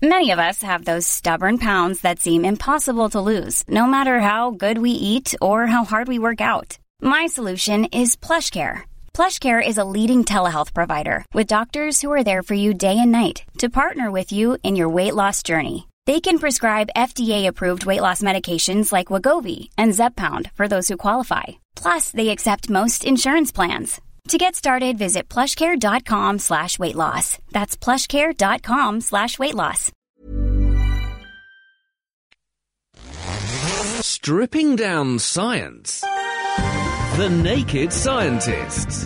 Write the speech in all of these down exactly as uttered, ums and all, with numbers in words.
Many of us have those stubborn pounds that seem impossible to lose, no matter how good we eat or how hard we work out. My solution is PlushCare. PlushCare is a leading telehealth provider with doctors who are there for you day and night to partner with you in your weight loss journey. They can prescribe F D A-approved weight loss medications like Wegovy and Zepbound for those who qualify. Plus, they accept most insurance plans. To get started, visit plushcare.com slash weight loss. That's plushcare.com slash weight loss. Stripping down science. The Naked Scientists.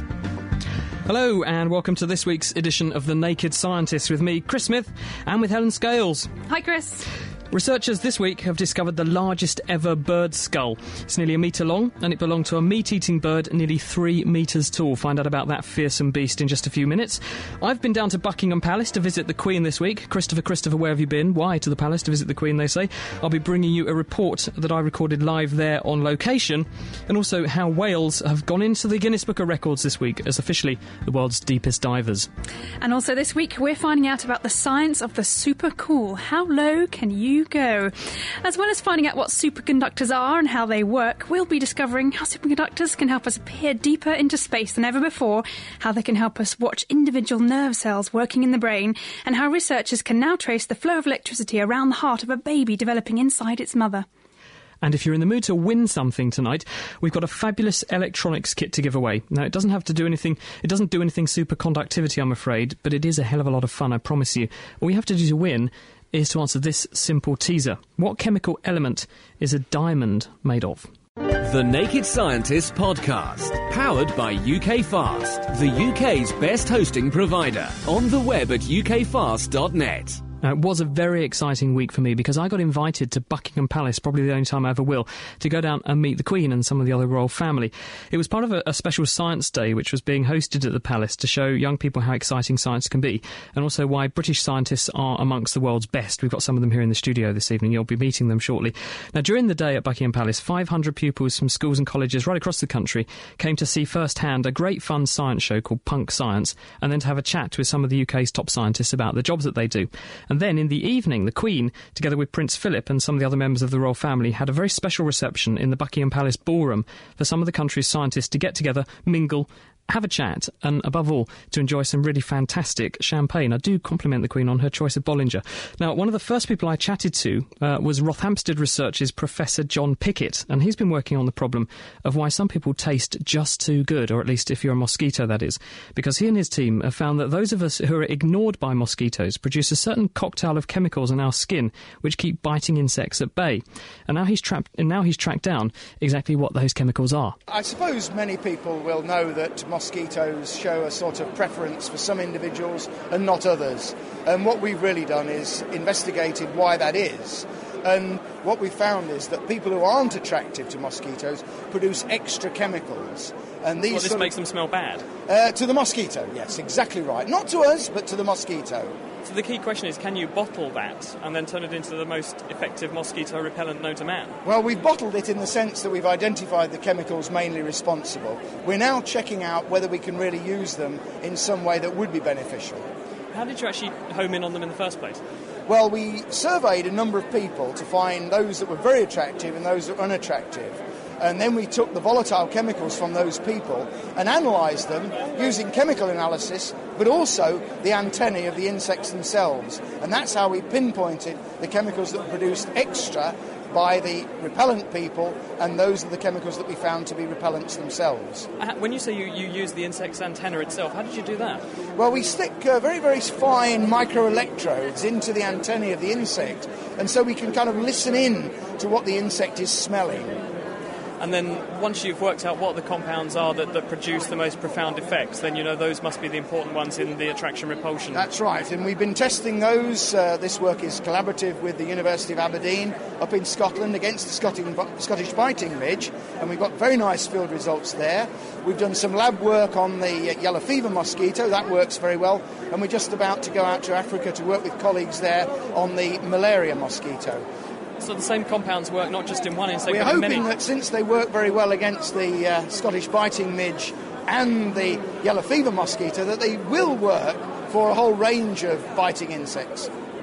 Hello and welcome to this week's edition of The Naked Scientists with me, Chris Smith, and with Helen Scales. Hi, Chris. Researchers this week have discovered the largest ever bird skull. It's nearly a metre long, and it belonged to a meat-eating bird nearly three metres tall. Find out about that fearsome beast in just a few minutes. I've been down to Buckingham Palace to visit the Queen this week. Christopher, Christopher, where have you been? Why to the palace to visit the Queen, they say? I'll be bringing you a report that I recorded live there on location, and also how whales have gone into the Guinness Book of Records this week as officially the world's deepest divers. And also this week, we're finding out about the science of the super cool. How low can you go? As well as finding out what superconductors are and how they work, we'll be discovering how superconductors can help us peer deeper into space than ever before, how they can help us watch individual nerve cells working in the brain, and how researchers can now trace the flow of electricity around the heart of a baby developing inside its mother. And if you're in the mood to win something tonight, we've got a fabulous electronics kit to give away. Now, it doesn't have to do anything, it doesn't do anything superconductivity, I'm afraid, but it is a hell of a lot of fun, I promise you. All you have to do to win is to answer this simple teaser. What chemical element is a diamond made of? The Naked Scientists podcast, powered by U K Fast, the U K's best hosting provider, on the web at u k fast dot net. Now, it was a very exciting week for me because I got invited to Buckingham Palace, probably the only time I ever will, to go down and meet the Queen and some of the other royal family. It was part of a, a special science day which was being hosted at the palace to show young people how exciting science can be, and also why British scientists are amongst the world's best. We've got some of them here in the studio this evening. You'll be meeting them shortly. Now, during the day at Buckingham Palace, five hundred pupils from schools and colleges right across the country came to see firsthand a great fun science show called Punk Science, and then to have a chat with some of the U K's top scientists about the jobs that they do. And then in the evening, the Queen, together with Prince Philip and some of the other members of the royal family, had a very special reception in the Buckingham Palace ballroom for some of the country's scientists to get together, mingle, have a chat, and above all, to enjoy some really fantastic champagne. I do compliment the Queen on her choice of Bollinger. Now, one of the first people I chatted to uh, was Rothamsted Research's Professor John Pickett, and he's been working on the problem of why some people taste just too good, or at least if you're a mosquito, that is. Because he and his team have found that those of us who are ignored by mosquitoes produce a certain cocktail of chemicals in our skin which keep biting insects at bay. And now he's, trapped, and now he's tracked down exactly what those chemicals are. I suppose many people will know that mosquitoes show a sort of preference for some individuals and not others. And what we've really done is investigated why that is. And what we found is that people who aren't attractive to mosquitoes produce extra chemicals. And these well, this makes them smell bad? Uh, to the mosquito, yes, exactly right. Not to us, but to the mosquito. So the key question is, can you bottle that and then turn it into the most effective mosquito repellent known to man? Well, we've bottled it in the sense that we've identified the chemicals mainly responsible. We're now checking out whether we can really use them in some way that would be beneficial. How did you actually home in on them in the first place? Well, we surveyed a number of people to find those that were very attractive and those that were unattractive. And then we took the volatile chemicals from those people and analysed them using chemical analysis, but also the antennae of the insects themselves. And that's how we pinpointed the chemicals that were produced extra by the repellent people, and those are the chemicals that we found to be repellents themselves. When you say you, you use the insect's antenna itself, how did you do that? Well, we stick uh, very, very fine microelectrodes into the antennae of the insect, and so we can kind of listen in to what the insect is smelling. And then once you've worked out what the compounds are that, that produce the most profound effects, then you know those must be the important ones in the attraction-repulsion. That's right, and we've been testing those. Uh, this work is collaborative with the University of Aberdeen up in Scotland against the Scottish, Scottish biting midge, and we've got very nice field results there. We've done some lab work on the yellow fever mosquito, that works very well, and we're just about to go out to Africa to work with colleagues there on the malaria mosquito. So the same compounds work not just in one insect, We're but in hoping many. that since they work very well against the uh, Scottish biting midge and the yellow fever mosquito, that they will work for a whole range of biting insects.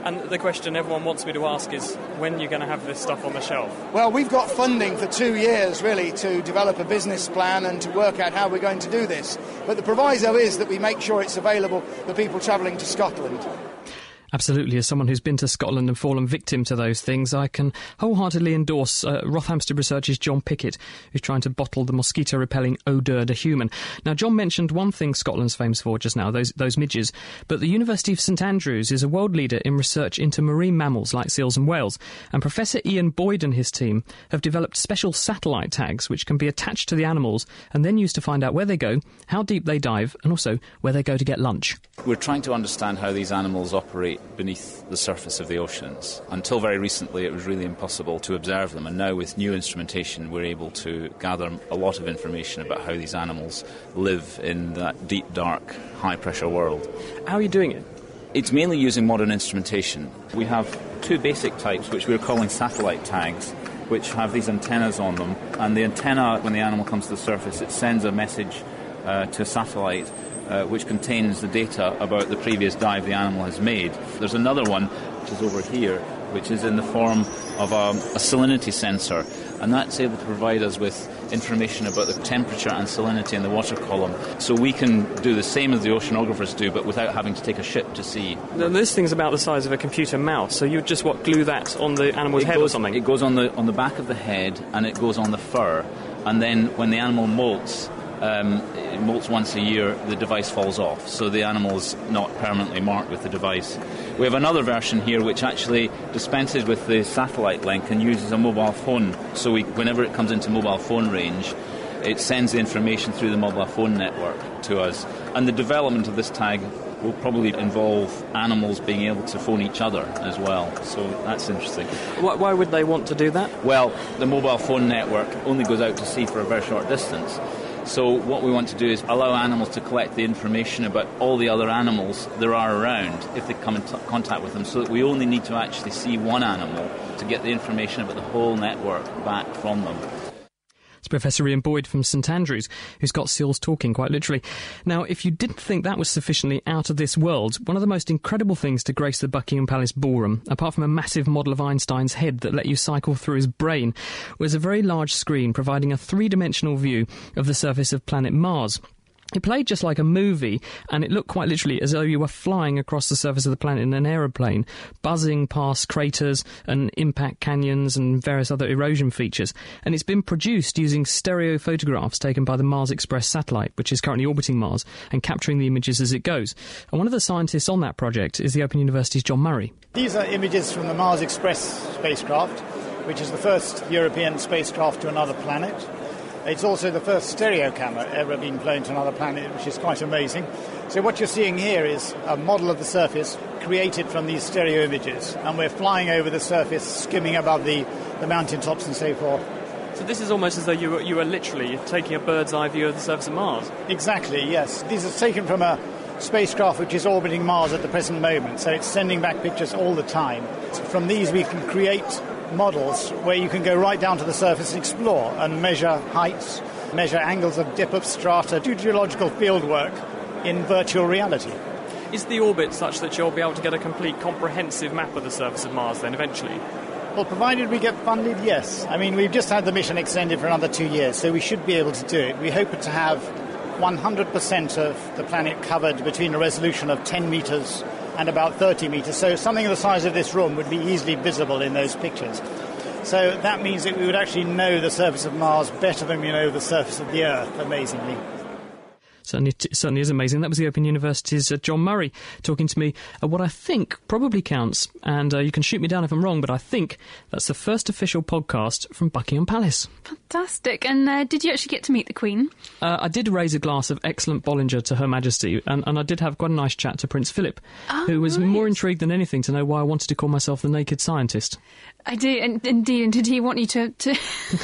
And the question everyone wants me to ask is, when are you going to have this stuff on the shelf? Well, we've got funding for two years, really, to develop a business plan and to work out how we're going to do this. But the proviso is that we make sure it's available for people travelling to Scotland. Absolutely. As someone who's been to Scotland and fallen victim to those things, I can wholeheartedly endorse uh, Rothamsted Research's John Pickett, who's trying to bottle the mosquito-repelling odour de human. Now, John mentioned one thing Scotland's famous for just now, those those midges, but the University of St Andrews is a world leader in research into marine mammals like seals and whales, and Professor Ian Boyd and his team have developed special satellite tags which can be attached to the animals and then used to find out where they go, how deep they dive, and also where they go to get lunch. We're trying to understand how these animals operate beneath the surface of the oceans. Until very recently it was really impossible to observe them, and now with new instrumentation we're able to gather a lot of information about how these animals live in that deep, dark, high-pressure world. How are you doing it? It's mainly using modern instrumentation. We have two basic types which we're calling satellite tags, which have these antennas on them, and the antenna, when the animal comes to the surface, it sends a message uh, to a satellite Uh, which contains the data about the previous dive the animal has made. There's another one, which is over here, which is in the form of a, a salinity sensor, and that's able to provide us with information about the temperature and salinity in the water column, so we can do the same as the oceanographers do, but without having to take a ship to sea. This thing's about the size of a computer mouse, so you just, what, glue that on the animal's it head goes, or something? It goes on the, on the back of the head, and it goes on the fur, and then when the animal molts, Um, it molts once a year, the device falls off, so the animal's not permanently marked with the device. We have another version here which actually dispenses with the satellite link and uses a mobile phone, so we, whenever it comes into mobile phone range, it sends the information through the mobile phone network to us. And the development of this tag will probably involve animals being able to phone each other as well, so that's interesting. Why, why would they want to do that? Well, the mobile phone network only goes out to sea for a very short distance. So what we want to do is allow animals to collect the information about all the other animals there are around if they come in t- contact with them, so that we only need to actually see one animal to get the information about the whole network back from them. It's Professor Ian Boyd from St Andrews, who's got seals talking, quite literally. Now, if you didn't think that was sufficiently out of this world, one of the most incredible things to grace the Buckingham Palace ballroom, apart from a massive model of Einstein's head that let you cycle through his brain, was a very large screen providing a three-dimensional view of the surface of planet Mars. It played just like a movie, and it looked quite literally as though you were flying across the surface of the planet in an aeroplane, buzzing past craters and impact canyons and various other erosion features. And it's been produced using stereo photographs taken by the Mars Express satellite, which is currently orbiting Mars, and capturing the images as it goes. And one of the scientists on that project is the Open University's John Murray. These are images from the Mars Express spacecraft, which is the first European spacecraft to another planet. It's also the first stereo camera ever being flown to another planet, which is quite amazing. So what you're seeing here is a model of the surface created from these stereo images, and we're flying over the surface, skimming above the, the mountaintops and so forth. So this is almost as though you were, you were literally taking a bird's eye view of the surface of Mars. Exactly, yes. These are taken from a spacecraft which is orbiting Mars at the present moment, so it's sending back pictures all the time. From these we can create models where you can go right down to the surface and explore and measure heights, measure angles of dip of strata, do geological field work in virtual reality. Is the orbit such that you'll be able to get a complete comprehensive map of the surface of Mars then eventually? Well, provided we get funded, yes. I mean, we've just had the mission extended for another two years, so we should be able to do it. We hope to have one hundred percent of the planet covered between a resolution of ten metres and about thirty metres, so something the size of this room would be easily visible in those pictures. So that means that we would actually know the surface of Mars better than we know the surface of the Earth, amazingly. Certainly, it certainly is amazing. That was the Open University's uh, John Murray talking to me at what I think probably counts, and uh, you can shoot me down if I'm wrong, but I think that's the first official podcast from Buckingham Palace. Fantastic. And uh, did you actually get to meet the Queen? Uh, I did raise a glass of excellent Bollinger to Her Majesty, and, and I did have quite a nice chat to Prince Philip, oh, who was right. more intrigued than anything to know why I wanted to call myself the Naked Scientist. I do, and, indeed. And did he want you to... to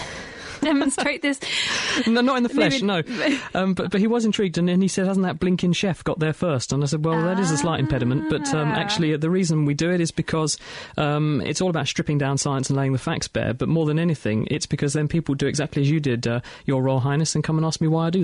demonstrate this? No, not in the flesh, Maybe... no. Um, but but he was intrigued, and then he said, hasn't that blinking chef got there first? And I said, well, ah. that is a slight impediment, but um, actually the reason we do it is because um, it's all about stripping down science and laying the facts bare, but more than anything, it's because then people do exactly as you did, uh, Your Royal Highness, and come and ask me why I do that.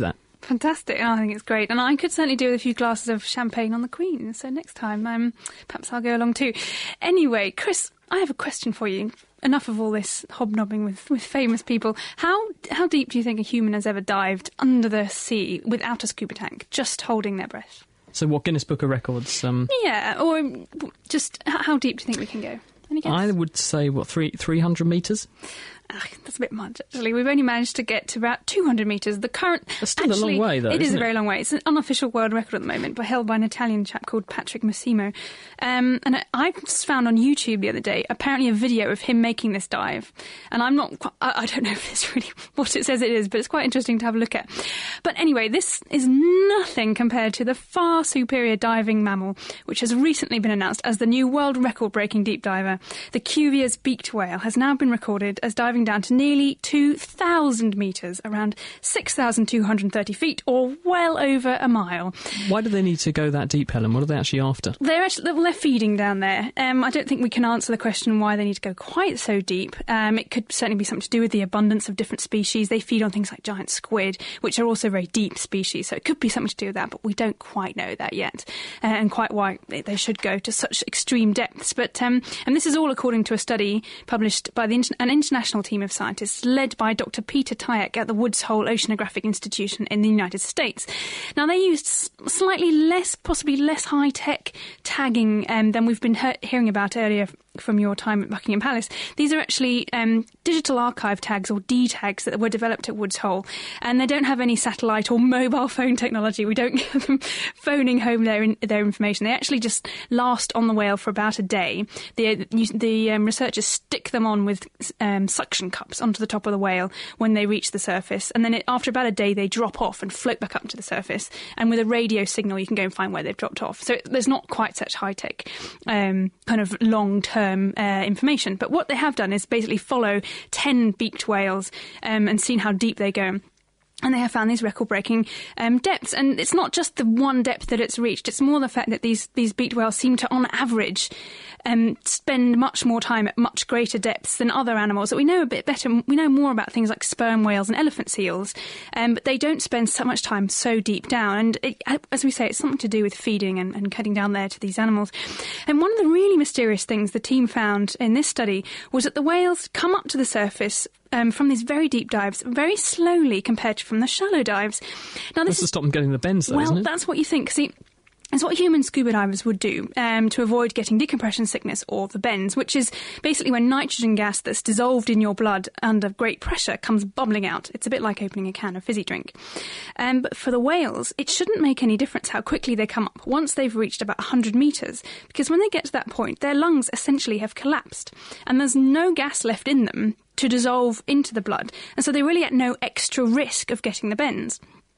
Fantastic. Oh, I think it's great. And I could certainly do with a few glasses of champagne on the Queen. So next time, um, perhaps I'll go along too. Anyway, Chris, I have a question for you. Enough of all this hobnobbing with, with famous people. How how deep do you think a human has ever dived under the sea without a scuba tank, just holding their breath? So what, Guinness Book of Records? Um, yeah, or just how deep do you think we can go? Any guess? I would say, what, three, 300 metres? Ah, that's a bit much, actually. We've only managed to get to about two hundred metres. The current... That's still actually, a long way, though, It is isn't a very it? long way. It's an unofficial world record at the moment, but held by an Italian chap called Patrick Massimo. Um, and I, I just found on YouTube the other day, apparently a video of him making this dive. And I'm not... Quite, I, I don't know if it's really what it says it is, but it's quite interesting to have a look at. But anyway, this is nothing compared to the far superior diving mammal, which has recently been announced as the new world record-breaking deep diver. The Cuvier's beaked whale has now been recorded as diving down to nearly two thousand metres, around six thousand two hundred thirty feet, or well over a mile. Why do they need to go that deep, Helen? What are they actually after? They're actually well, they're feeding down there. Um, I don't think we can answer the question why they need to go quite so deep. Um, it could certainly be something to do with the abundance of different species. They feed on things like giant squid, which are also very deep species, so it could be something to do with that, but we don't quite know that yet, uh, and quite why they should go to such extreme depths. But um, and this is all according to a study published by the, an international team of scientists led by Doctor Peter Tyek at the Woods Hole Oceanographic Institution in the United States. Now, they used slightly less, possibly less high-tech tagging um, than we've been he- hearing about earlier from your time at Buckingham Palace. These are actually um, digital archive tags, or D tags, that were developed at Woods Hole, and they don't have any satellite or mobile phone technology. We don't get them phoning home their in, their information. They actually just last on the whale for about a day. The the um, researchers stick them on with um, suction cups onto the top of the whale when they reach the surface, and then it, after about a day they drop off and float back up to the surface, and with a radio signal you can go and find where they've dropped off. So there's not quite such high-tech um, kind of long-term Uh, information. But what they have done is basically follow ten beaked whales um, and seen how deep they go. And they have found these record-breaking um, depths. And it's not just the one depth that it's reached. It's more the fact that these, these beaked whales seem to, on average, um, spend much more time at much greater depths than other animals that we know a bit better. We know more about things like sperm whales and elephant seals, um, but they don't spend so much time so deep down. And it, as we say, it's something to do with feeding and, and cutting down there to these animals. And one of the really mysterious things the team found in this study was that the whales come up to the surface Um, from these very deep dives, very slowly compared to from the shallow dives. Now, this That's to stop them getting the bends, though, well, isn't it? that's what you think. See, it's what human scuba divers would do um, to avoid getting decompression sickness or the bends, which is basically when nitrogen gas that's dissolved in your blood under great pressure comes bubbling out. It's a bit like opening a can of fizzy drink. Um, but for the whales, it shouldn't make any difference how quickly they come up once they've reached about one hundred metres, because when they get to that point, their lungs essentially have collapsed, and there's no gas left in them to dissolve into the blood, and so they really at no extra risk of getting the bends.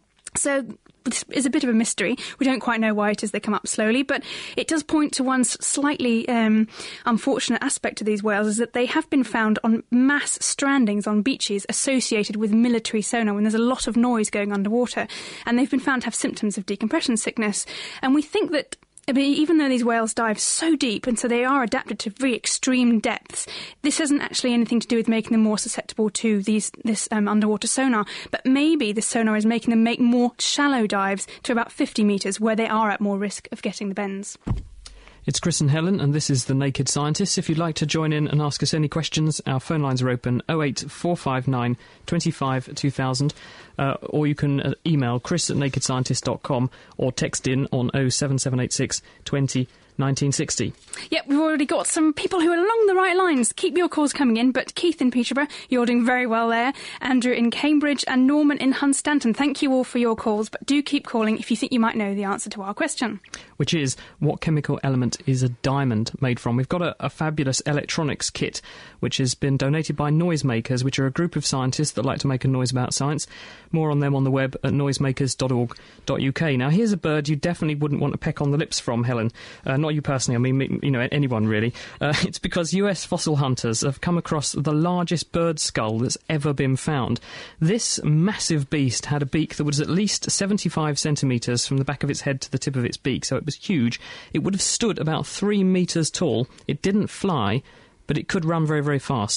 So this is a bit of a mystery. We don't quite know why it is they come up slowly, but it does point to one slightly um, unfortunate aspect of these whales, is that they have been found on mass strandings on beaches associated with military sonar when there's a lot of noise going underwater, and they've been found to have symptoms of decompression sickness. And we think that I mean, even though these whales dive so deep, and so they are adapted to very extreme depths, this isn't actually anything to do with making them more susceptible to these this um, underwater sonar. But maybe the sonar is making them make more shallow dives to about fifty metres, where they are at more risk of getting the bends. It's Chris and Helen, and this is The Naked Scientists. If you'd like to join in and ask us any questions, our phone lines are open oh eight four five nine two five two thousand, uh, or you can uh, email chris at naked scientist dot com or text in on oh seven seven eight six twenty nineteen sixty. Yep, we've already got some people who are along the right lines. Keep your calls coming in, but Keith in Peterborough, you're doing very well there. Andrew in Cambridge and Norman in Hunstanton, thank you all for your calls, but do keep calling if you think you might know the answer to our question. Which is, what chemical element is a diamond made from? We've got a, a fabulous electronics kit which has been donated by Noisemakers, which are a group of scientists that like to make a noise about science. More on them on the web at noisemakers dot org dot U K. Now, here's a bird you definitely wouldn't want to peck on the lips from, Helen. Uh, not you personally, I mean, you know, anyone really. Uh, it's because U S fossil hunters have come across the largest bird skull that's ever been found. This massive beast had a beak that was at least seventy-five centimetres from the back of its head to the tip of its beak, so it was huge. It would have stood about three metres tall. It didn't fly, but it could run very, very fast.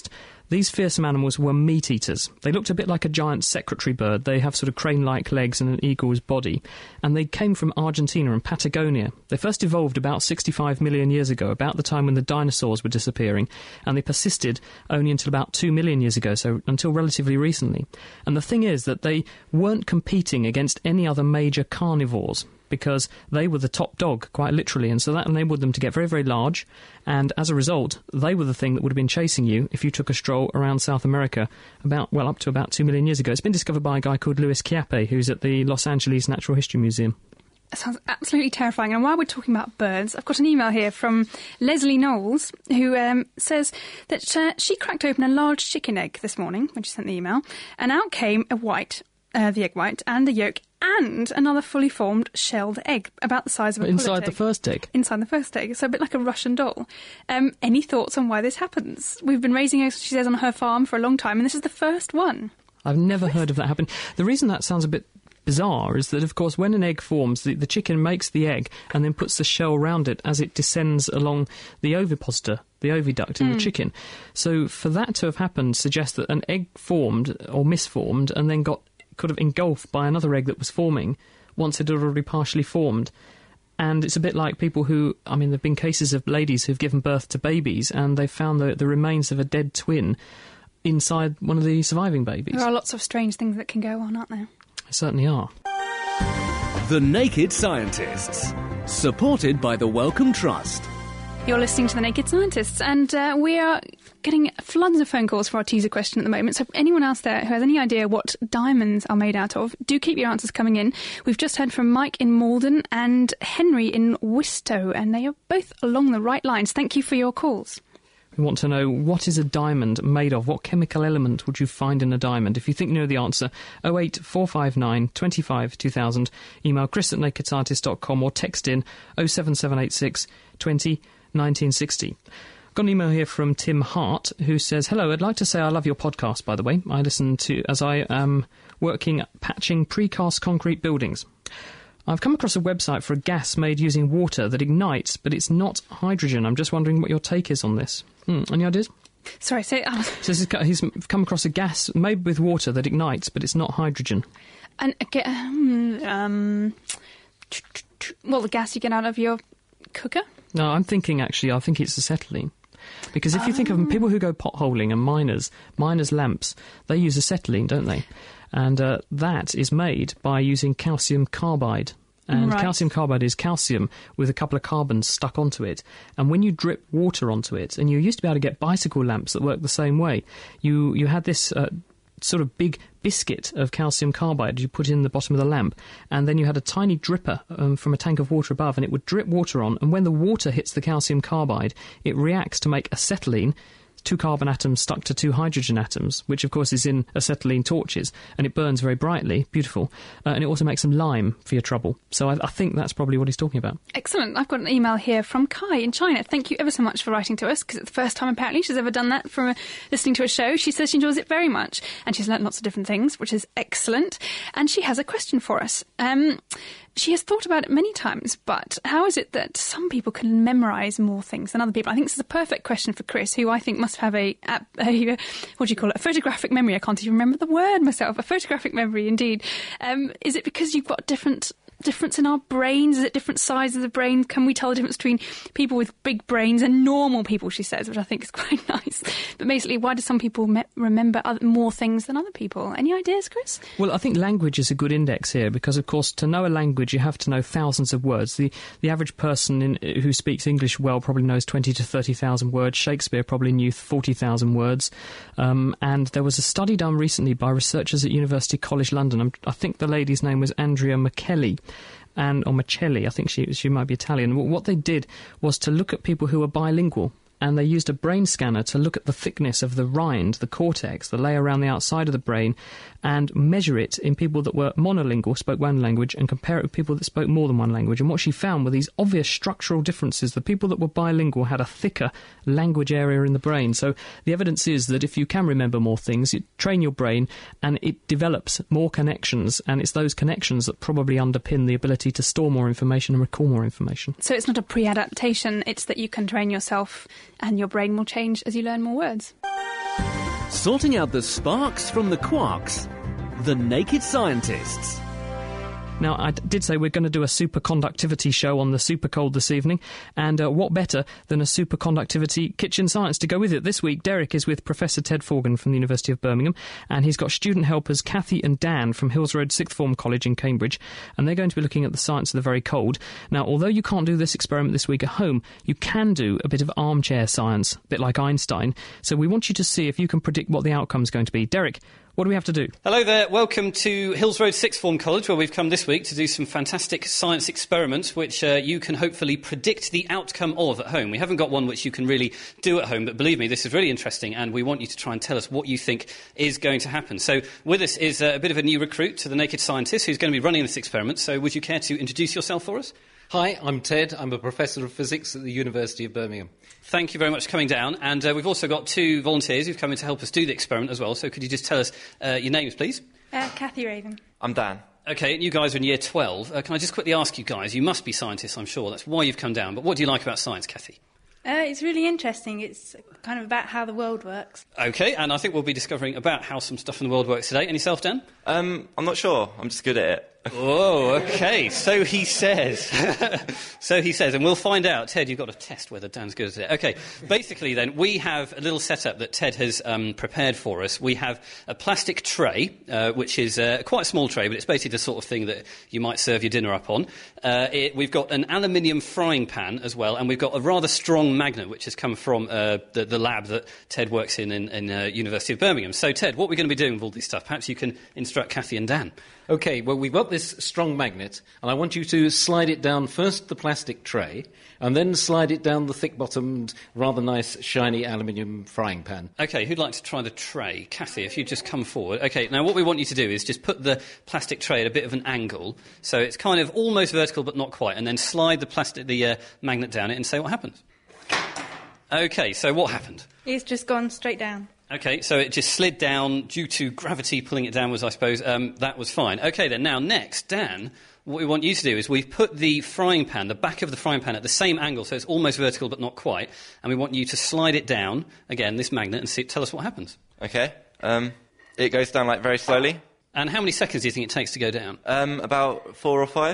These fearsome animals were meat eaters. They looked a bit like a giant secretary bird. They have sort of crane-like legs and an eagle's body. And they came from Argentina and Patagonia. They first evolved about sixty-five million years ago, about the time when the dinosaurs were disappearing. And they persisted only until about two million years ago, so until relatively recently. And the thing is that they weren't competing against any other major carnivores, because they were the top dog, quite literally, and so that enabled them to get very, very large, and as a result, they were the thing that would have been chasing you if you took a stroll around South America about, well, up to about two million years ago. It's been discovered by a guy called Louis Chiappe, who's at the Los Angeles Natural History Museum. That sounds absolutely terrifying. And while we're talking about birds, I've got an email here from Leslie Knowles, who um, says that uh, she cracked open a large chicken egg this morning when she sent the email, and out came a white, uh, the egg white, and the yolk, and another fully formed shelled egg, about the size of a pullet Inside the egg. first egg? Inside the first egg, so a bit like a Russian doll. Um, any thoughts on why this happens? We've been raising eggs, she says, on her farm for a long time, and this is the first one. I've never heard of that happen. The reason that sounds a bit bizarre is that, of course, when an egg forms, the, the chicken makes the egg and then puts the shell around it as it descends along the ovipositor, the oviduct in mm. the chicken. So for that to have happened suggests that an egg formed or misformed and then got kind of engulfed by another egg that was forming once it had already partially formed. And it's a bit like people who, I mean, there have been cases of ladies who've given birth to babies and they've found the, the remains of a dead twin inside one of the surviving babies. There are lots of strange things that can go on, aren't there? There certainly are. The Naked Scientists, supported by the Wellcome Trust. You're listening to The Naked Scientists, and uh, we are getting floods of phone calls for our teaser question at the moment. So if anyone else there who has any idea what diamonds are made out of, do keep your answers coming in. We've just heard from Mike in Malden and Henry in Wistow, and they are both along the right lines. Thank you for your calls. We want to know, what is a diamond made of? What chemical element would you find in a diamond? If you think you know the answer, oh eight four five nine, two five, two thousand, email chris at naked scientist dot com or text in oh seven seven eight six, twenty, nineteen sixty. I've got an email here from Tim Hart, who says, hello, I'd like to say I love your podcast, by the way. I listen to as I am working patching precast concrete buildings. I've come across a website for a gas made using water that ignites, but it's not hydrogen. I'm just wondering what your take is on this. Hmm, any ideas? Sorry, say... Oh. So he's come across a gas made with water that ignites, but it's not hydrogen. And um, um, well, the gas you get out of your cooker? No, I'm thinking, actually, I think it's acetylene. Because if oh. you think of people who go potholing and miners, miners' lamps, they use acetylene, don't they? And uh, that is made by using calcium carbide. And right. calcium carbide is calcium with a couple of carbons stuck onto it. And when you drip water onto it, and you used to be able to get bicycle lamps that work the same way, you, you had this uh, sort of big biscuit of calcium carbide you put in the bottom of the lamp, and then you had a tiny dripper um, from a tank of water above, and it would drip water on, and when the water hits the calcium carbide, it reacts to make acetylene, two carbon atoms stuck to two hydrogen atoms, which of course is in acetylene torches, and it burns very brightly, beautiful, uh, and it also makes some lime for your trouble. So I, I think that's probably what he's talking about. Excellent. I've got an email here from Kai in China. Thank you ever so much for writing to us, because it's the first time apparently she's ever done that from a, listening to a show. She says she enjoys it very much, and she's learnt lots of different things, which is excellent, and she has a question for us. Um... She has thought about it many times, but how is it that some people can memorise more things than other people? I think this is a perfect question for Chris, who I think must have a, a, a what do you call it, a photographic memory. I can't even remember the word myself. A photographic memory, indeed. Um, is it because you've got different difference in our brains? Is it different sizes of the brain? Can we tell the difference between people with big brains and normal people, she says, which I think is quite nice. But basically, why do some people me- remember other, more things than other people? Any ideas, Chris? Well, I think language is a good index here because, of course, to know a language, you have to know thousands of words. The the average person in, who speaks English well probably knows twenty to thirty thousand words. Shakespeare probably knew forty thousand words. Um, and there was a study done recently by researchers at University College London. I'm, I think the lady's name was Andrea Michelli. And, or Michelli, I think she she might be Italian. What they did was to look at people who were bilingual, and they used a brain scanner to look at the thickness of the rind, the cortex, the layer around the outside of the brain, and measure it in people that were monolingual, spoke one language, and compare it with people that spoke more than one language. And what she found were these obvious structural differences. The people that were bilingual had a thicker language area in the brain. So the evidence is that if you can remember more things, you train your brain and it develops more connections, and it's those connections that probably underpin the ability to store more information and recall more information. So it's not a pre-adaptation, it's that you can train yourself and your brain will change as you learn more words. Sorting out the sparks from the quarks. The Naked Scientists. Now, I d- did say we're going to do a superconductivity show on the Super Cold this evening, and uh, what better than a superconductivity kitchen science to go with it? This week, Derek is with Professor Ted Forgan from the University of Birmingham, and he's got student helpers Kathy and Dan from Hills Road Sixth Form College in Cambridge, and they're going to be looking at the science of the very cold. Now, although you can't do this experiment this week at home, you can do a bit of armchair science, a bit like Einstein, so we want you to see if you can predict what the outcome's going to be. Derek, what do we have to do? Hello there, welcome to Hills Road Sixth Form College, where we've come this week to do some fantastic science experiments which uh, you can hopefully predict the outcome of at home. We haven't got one which you can really do at home, but believe me, this is really interesting, and we want you to try and tell us what you think is going to happen. So with us is uh, a bit of a new recruit to the Naked Scientist who's going to be running this experiment, so would you care to introduce yourself for us? Hi, I'm Ted. I'm a professor of physics at the University of Birmingham. Thank you very much for coming down. And uh, we've also got two volunteers who've come in to help us do the experiment as well. So could you just tell us uh, your names, please? Uh, Kathy Raven. I'm Dan. OK, and you guys are in year twelve. Uh, can I just quickly ask you guys, you must be scientists, I'm sure. That's why you've come down. But what do you like about science, Kathy? Uh, it's really interesting. It's kind of about how the world works. OK, and I think we'll be discovering about how some stuff in the world works today. And yourself, Dan? Um, I'm not sure. I'm just good at it. Oh, OK, so he says. So he says, and we'll find out. Ted, you've got to test whether Dan's good at it. OK, basically then, we have a little setup that Ted has um, prepared for us. We have a plastic tray, uh, which is uh, quite a small tray, but it's basically the sort of thing that you might serve your dinner up on. Uh, it, we've got an aluminium frying pan as well, and we've got a rather strong magnet, which has come from uh, the, the lab that Ted works in in, in uh, University of Birmingham. So, Ted, what we're going to be doing with all this stuff, perhaps you can instruct Kathy and Dan. OK, well, we've got this strong magnet, and I want you to slide it down first the plastic tray, and then slide it down the thick-bottomed, rather nice, shiny aluminium frying pan. OK, who'd like to try the tray? Kathy, if you just come forward. OK, now what we want you to do is just put the plastic tray at a bit of an angle, so it's kind of almost vertical but not quite, and then slide the plastic, the uh, magnet down it and say what happens. OK, so what happened? It's just gone straight down. OK, so it just slid down due to gravity pulling it downwards, I suppose. Um, that was fine. OK, then, now, next, Dan, what we want you to do is we've put the frying pan, the back of the frying pan, at the same angle, so it's almost vertical but not quite, and we want you to slide it down, again, this magnet, and see, tell us what happens. OK. Um, it goes down, like, very slowly. And how many seconds do you think it takes to go down? Um, about four or five.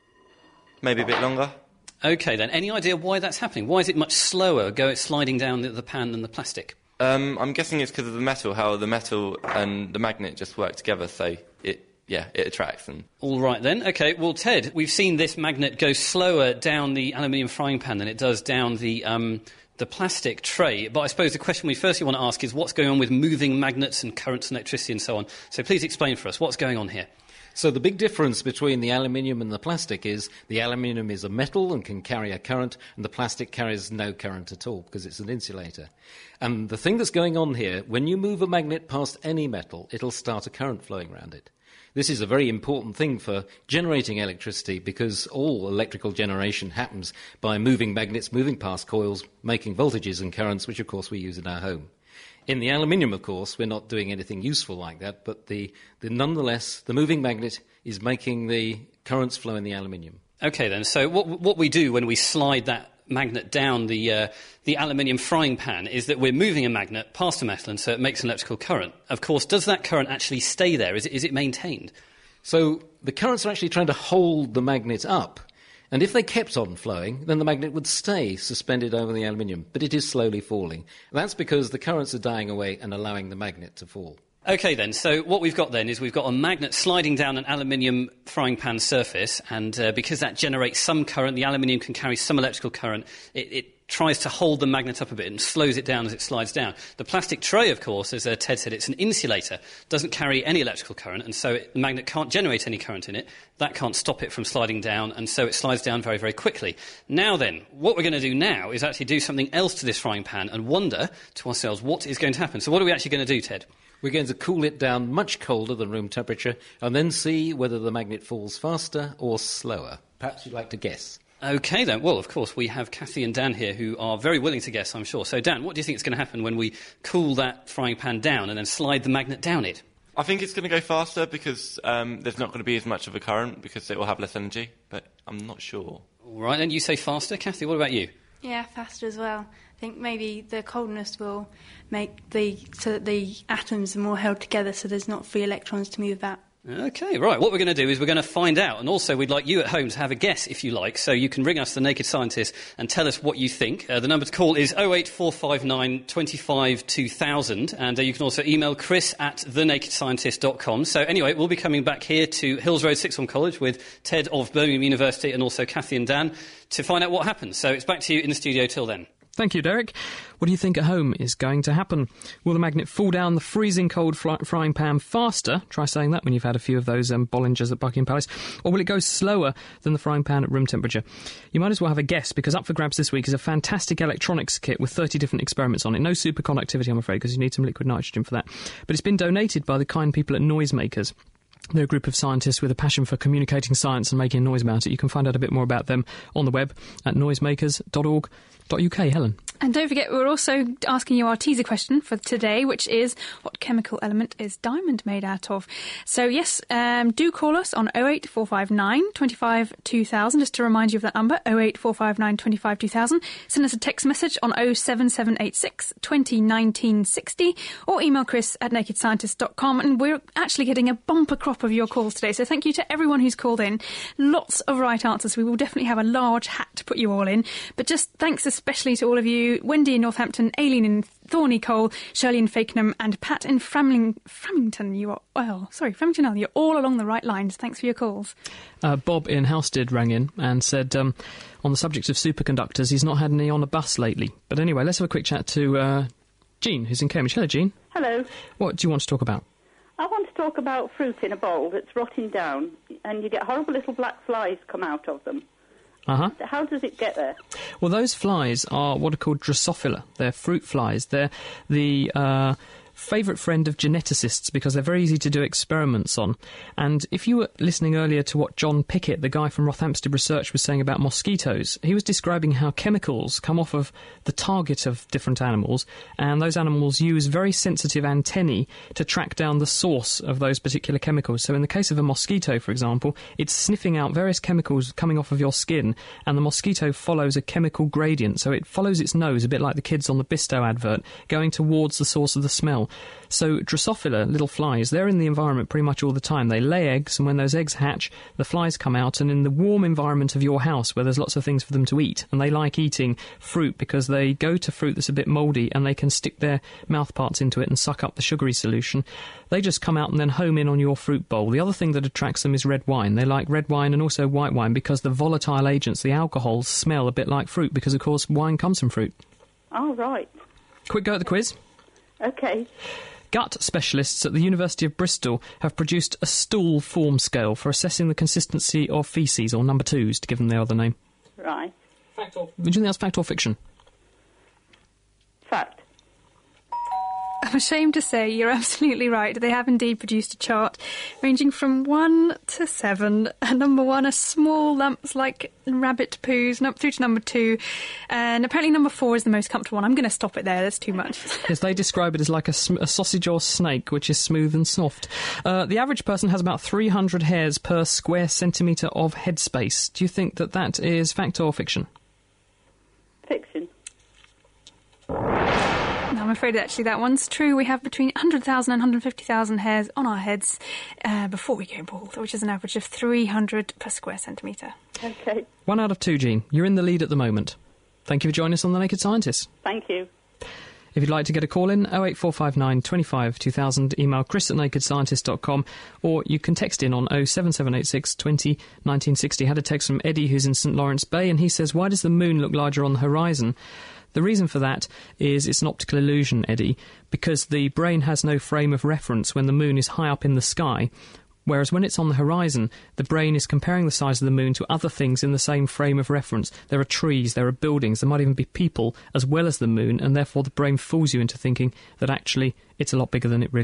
Maybe a bit longer. OK, then, any idea why that's happening? Why is it much slower go sliding down the, the pan than the plastic? Um, I'm guessing it's because of the metal, how the metal and the magnet just work together, so it, yeah, it attracts. And all right, then. OK, well, Ted, we've seen this magnet go slower down the aluminium frying pan than it does down the, um, the plastic tray. But I suppose the question we firstly want to ask is what's going on with moving magnets and currents and electricity and so on. So please explain for us what's going on here. So the big difference between the aluminium and the plastic is the aluminium is a metal and can carry a current, and the plastic carries no current at all because it's an insulator. And the thing that's going on here, when you move a magnet past any metal, it'll start a current flowing around it. This is a very important thing for generating electricity because all electrical generation happens by moving magnets, moving past coils, making voltages and currents, which of course we use in our home. In the aluminium, of course, we're not doing anything useful like that, but the, the nonetheless, the moving magnet is making the currents flow in the aluminium. OK, then. So what, what we do when we slide that magnet down the, uh, the aluminium frying pan is that we're moving a magnet past a metal, and so it makes an electrical current. Of course, does that current actually stay there? Is it, is it maintained? So the currents are actually trying to hold the magnet up. And if they kept on flowing, then the magnet would stay suspended over the aluminium, but it is slowly falling. That's because the currents are dying away and allowing the magnet to fall. OK, then. So what we've got then is we've got a magnet sliding down an aluminium frying pan surface, and uh, because that generates some current, the aluminium can carry some electrical current, it, it tries to hold the magnet up a bit and slows it down as it slides down. The plastic tray, of course, as uh, Ted said, it's an insulator, doesn't carry any electrical current, and so it, the magnet can't generate any current in it. That can't stop it from sliding down, and so it slides down very, very quickly. Now then, what we're going to do now is actually do something else to this frying pan and wonder to ourselves what is going to happen. So what are we actually going to do, Ted? We're going to cool it down much colder than room temperature and then see whether the magnet falls faster or slower. Perhaps you'd like to guess. OK, then. Well, of course, we have Kathy and Dan here who are very willing to guess, I'm sure. So, Dan, what do you think is going to happen when we cool that frying pan down and then slide the magnet down it? I think it's going to go faster because um, there's not going to be as much of a current because it will have less energy, but I'm not sure. All right, and you say faster. Kathy, what about you? Yeah, faster as well. think maybe the coldness will make the so that the atoms are more held together, so there's not free electrons to move about. OK, right. What we're going to do is we're going to find out. And also, we'd like you at home to have a guess, if you like. So you can ring us, The Naked Scientist, and tell us what you think. Uh, the number to call is oh eight four five nine, two five, two thousand. And uh, you can also email chris at the naked scientist dot com. So anyway, we'll be coming back here to Hills Road Sixth Form College with Ted of Birmingham University and also Kathy and Dan to find out what happens. So it's back to you in the studio till then. Thank you, Derek. What do you think at home is going to happen? Will the magnet fall down the freezing cold fly- frying pan faster? Try saying that when you've had a few of those um, Bollingers at Buckingham Palace. Or will it go slower than the frying pan at room temperature? You might as well have a guess, because up for grabs this week is a fantastic electronics kit with thirty different experiments on it. No superconductivity, I'm afraid, because you need some liquid nitrogen for that. But it's been donated by the kind people at Noisemakers. They're a group of scientists with a passion for communicating science and making noise about it. You can find out a bit more about them on the web at noisemakers dot org dot U K. Helen. And don't forget, we're also asking you our teaser question for today, which is, what chemical element is diamond made out of? So, yes, um, do call us on oh eight four five nine, two five, two thousand, just to remind you of that number, oh eight four five nine, two five, two thousand. Send us a text message on oh seven seven eight six, two oh, nineteen sixty, or email chris at naked scientist dot com. And we're actually getting a bumper crop of your calls today, so thank you to everyone who's called in. Lots of right answers. We will definitely have a large hat to put you all in. But just thanks especially to all of you, Wendy in Northampton, Aileen in Thorney Cole, Shirley in Fakenham, and Pat in Framling- Framington. You are, well, sorry, Framington, you're all along the right lines. Thanks for your calls. Uh, Bob in Halstead rang in and said, um, on the subject of superconductors, he's not had any on a bus lately. But anyway, let's have a quick chat to uh, Jean, who's in Cambridge. Hello, Jean. Hello. What do you want to talk about? I want to talk about fruit in a bowl that's rotting down, and you get horrible little black flies come out of them. Uh-huh. How does it get there? Well, those flies are what are called Drosophila. They're fruit flies. They're the uh, favourite friend of geneticists because they're very easy to do experiments on. And if you were listening earlier to what John Pickett, the guy from Rothamsted Research, was saying about mosquitoes, he was describing how chemicals come off of the target of different animals, and those animals use very sensitive antennae to track down the source of those particular chemicals. So in the case of a mosquito, for example, it's sniffing out various chemicals coming off of your skin, and the mosquito follows a chemical gradient. So it follows its nose, a bit like the kids on the Bisto advert, going towards the source of the smell. So Drosophila, little flies, they're in the environment pretty much all the time. They lay eggs, and when those eggs hatch, the flies come out, and in the warm environment of your house, where there's lots of things for them to eat, and they like eating fruit because they go to fruit that's a bit mouldy, and they can stick their mouth parts into it and suck up the sugary solution, they just come out and then home in on your fruit bowl. The other thing that attracts them is red wine. They like red wine and also white wine because the volatile agents, the alcohols, smell a bit like fruit because, of course, wine comes from fruit. Oh, right. Quick go at the quiz. OK. Gut specialists at the University of Bristol have produced a stool form scale for assessing the consistency of faeces, or number twos, to give them their other name. Right. Fact or... Would you think that's fact or fiction? Fact. I'm ashamed to say you're absolutely right. They have indeed produced a chart ranging from one to seven. And number one are small lumps like rabbit poos, no, through to number two. And apparently number four is the most comfortable one. I'm going to stop it there. That's too much. Yes, they describe it as like a, a sausage or snake, which is smooth and soft. Uh, the average person has about three hundred hairs per square centimetre of headspace. Do you think that that is fact or fiction? Fiction. I'm afraid actually that one's true. We have between one hundred thousand and one hundred fifty thousand hairs on our heads uh, before we go bald, which is an average of three hundred per square centimetre. OK. One out of two, Jean. You're in the lead at the moment. Thank you for joining us on The Naked Scientist. Thank you. If you'd like to get a call in, oh eight four five nine, two five, two thousand, email chris at naked scientist dot com, or you can text in on oh seven seven eight six, two oh, nineteen sixty. Had a text from Eddie, who's in St Lawrence Bay, and he says, why does the moon look larger on the horizon? The reason for that is it's an optical illusion, Eddie, because the brain has no frame of reference when the moon is high up in the sky, whereas when it's on the horizon, the brain is comparing the size of the moon to other things in the same frame of reference. There are trees, there are buildings, there might even be people as well as the moon, and therefore the brain fools you into thinking that actually it's a lot bigger than it really is.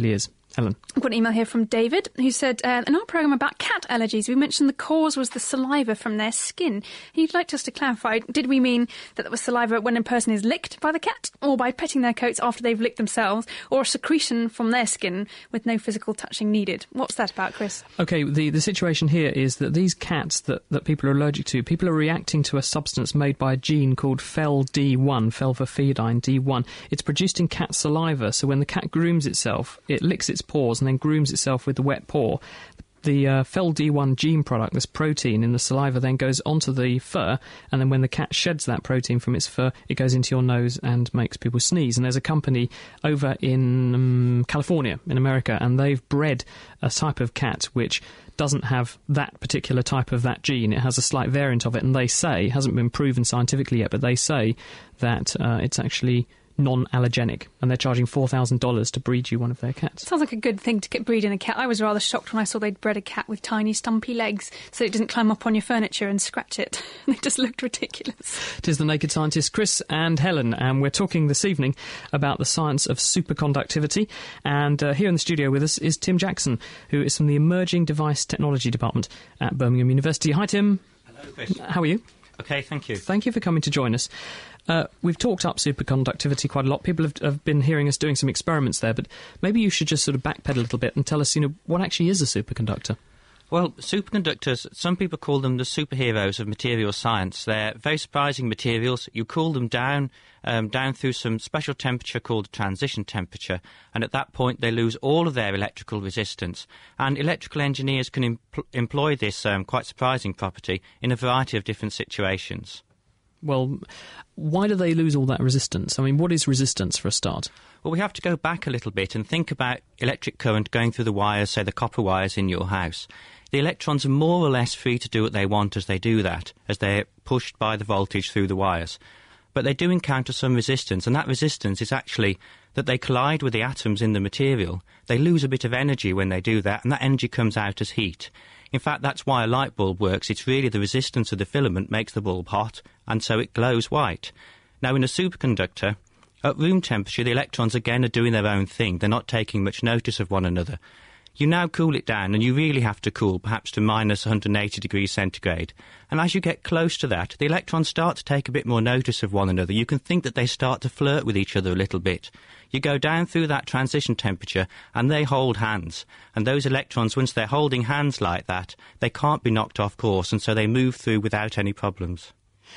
Helen. I've got an email here from David, who said, uh, in our programme about cat allergies, we mentioned the cause was the saliva from their skin. He'd like us to clarify, did we mean that it was saliva when a person is licked by the cat, or by petting their coats after they've licked themselves, or a secretion from their skin with no physical touching needed? What's that about, Chris? OK, the, the situation here is that these cats that, that people are allergic to, people are reacting to a substance made by a gene called F E L D one, felvifidine D one. It's produced in cat saliva, so when the cat grooms itself, it licks its paws and then grooms itself with the wet paw. The uh, F E L D one gene product, this protein in the saliva, then goes onto the fur, and then when the cat sheds that protein from its fur, it goes into your nose and makes people sneeze. And there's a company over in um, California, in America, and they've bred a type of cat which doesn't have that particular type of that gene. It has a slight variant of it, and they say, hasn't been proven scientifically yet, but they say that uh, it's actually non-allergenic, and they're charging four thousand dollars to breed you one of their cats. Sounds like a good thing to get breeding a cat. I was rather shocked when I saw they'd bred a cat with tiny stumpy legs so it doesn't climb up on your furniture and scratch it. It just looked ridiculous. It is The Naked Scientist, Chris and Helen, and we're talking this evening about the science of superconductivity. And uh, here in the studio with us is Tim Jackson, who is from the Emerging Device Technology Department at Birmingham University. Hi, Tim. Hello, Chris. How are you? OK, thank you. Thank you for coming to join us. Uh, we've talked up superconductivity quite a lot. People have, have been hearing us doing some experiments there, but maybe you should just sort of backpedal a little bit and tell us, you know, what actually is a superconductor? Well, superconductors, some people call them the superheroes of materials science. They're very surprising materials. You cool them down, um, down through some special temperature called the transition temperature, and at that point they lose all of their electrical resistance. And electrical engineers can empl- employ this um, quite surprising property in a variety of different situations. Well, why do they lose all that resistance? I mean, what is resistance for a start? Well, we have to go back a little bit and think about electric current going through the wires, say the copper wires in your house. The electrons are more or less free to do what they want as they do that, as they're pushed by the voltage through the wires. But they do encounter some resistance, and that resistance is actually that they collide with the atoms in the material. They lose a bit of energy when they do that, and that energy comes out as heat. In fact, that's why a light bulb works. It's really the resistance of the filament makes the bulb hot, and so it glows white. Now, in a superconductor, at room temperature, the electrons again are doing their own thing. They're not taking much notice of one another. You now cool it down, and you really have to cool, perhaps to minus one hundred eighty degrees centigrade. And as you get close to that, the electrons start to take a bit more notice of one another. You can think that they start to flirt with each other a little bit. You go down through that transition temperature, and they hold hands. And those electrons, once they're holding hands like that, they can't be knocked off course, and so they move through without any problems.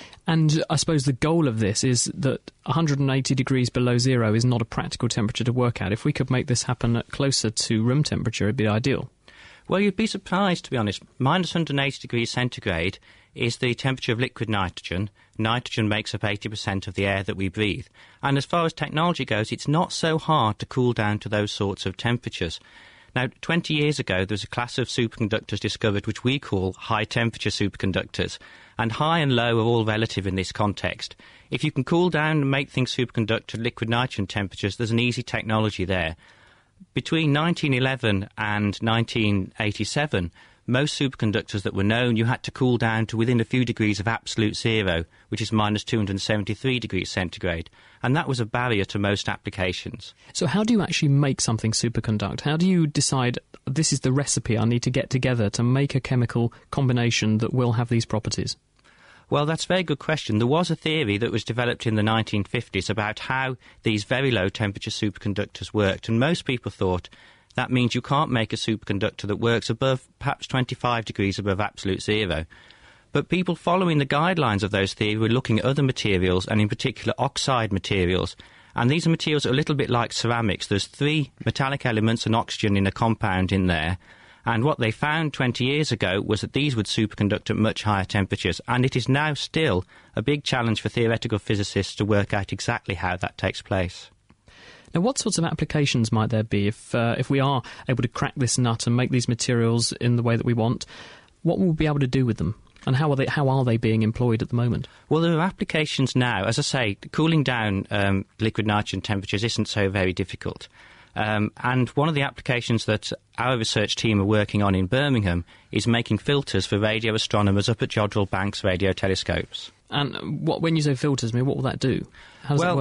And I suppose the goal of this is that one hundred eighty degrees below zero is not a practical temperature to work at. If we could make this happen at closer to room temperature, it'd be ideal. Well, you'd be surprised, to be honest. Minus one hundred eighty degrees centigrade is the temperature of liquid nitrogen. Nitrogen makes up eighty percent of the air that we breathe. And as far as technology goes, it's not so hard to cool down to those sorts of temperatures. Now, twenty years ago, there was a class of superconductors discovered which we call high-temperature superconductors. And high and low are all relative in this context. If you can cool down and make things superconductor at liquid nitrogen temperatures, there's an easy technology there. Between nineteen eleven and nineteen eighty-seven, most superconductors that were known, you had to cool down to within a few degrees of absolute zero, which is minus two hundred seventy-three degrees centigrade. And that was a barrier to most applications. So how do you actually make something superconduct? How do you decide, this is the recipe I need to get together to make a chemical combination that will have these properties? Well, that's a very good question. There was a theory that was developed in the nineteen fifties about how these very low-temperature superconductors worked, and most people thought that means you can't make a superconductor that works above perhaps twenty-five degrees above absolute zero. But people following the guidelines of those theories were looking at other materials, and in particular oxide materials. And these are materials that are a little bit like ceramics. There's three metallic elements and oxygen in a compound in there. And what they found twenty years ago was that these would superconduct at much higher temperatures. And it is now still a big challenge for theoretical physicists to work out exactly how that takes place. Now, what sorts of applications might there be if uh, if we are able to crack this nut and make these materials in the way that we want? What will we be able to do with them? And how are they how are they being employed at the moment? Well, there are applications now. As I say, cooling down um, liquid nitrogen temperatures isn't so very difficult. Um, and one of the applications that our research team are working on in Birmingham is making filters for radio astronomers up at Jodrell Banks radio telescopes. And what, when you say filters, I mean, what will that do? How does well, that work?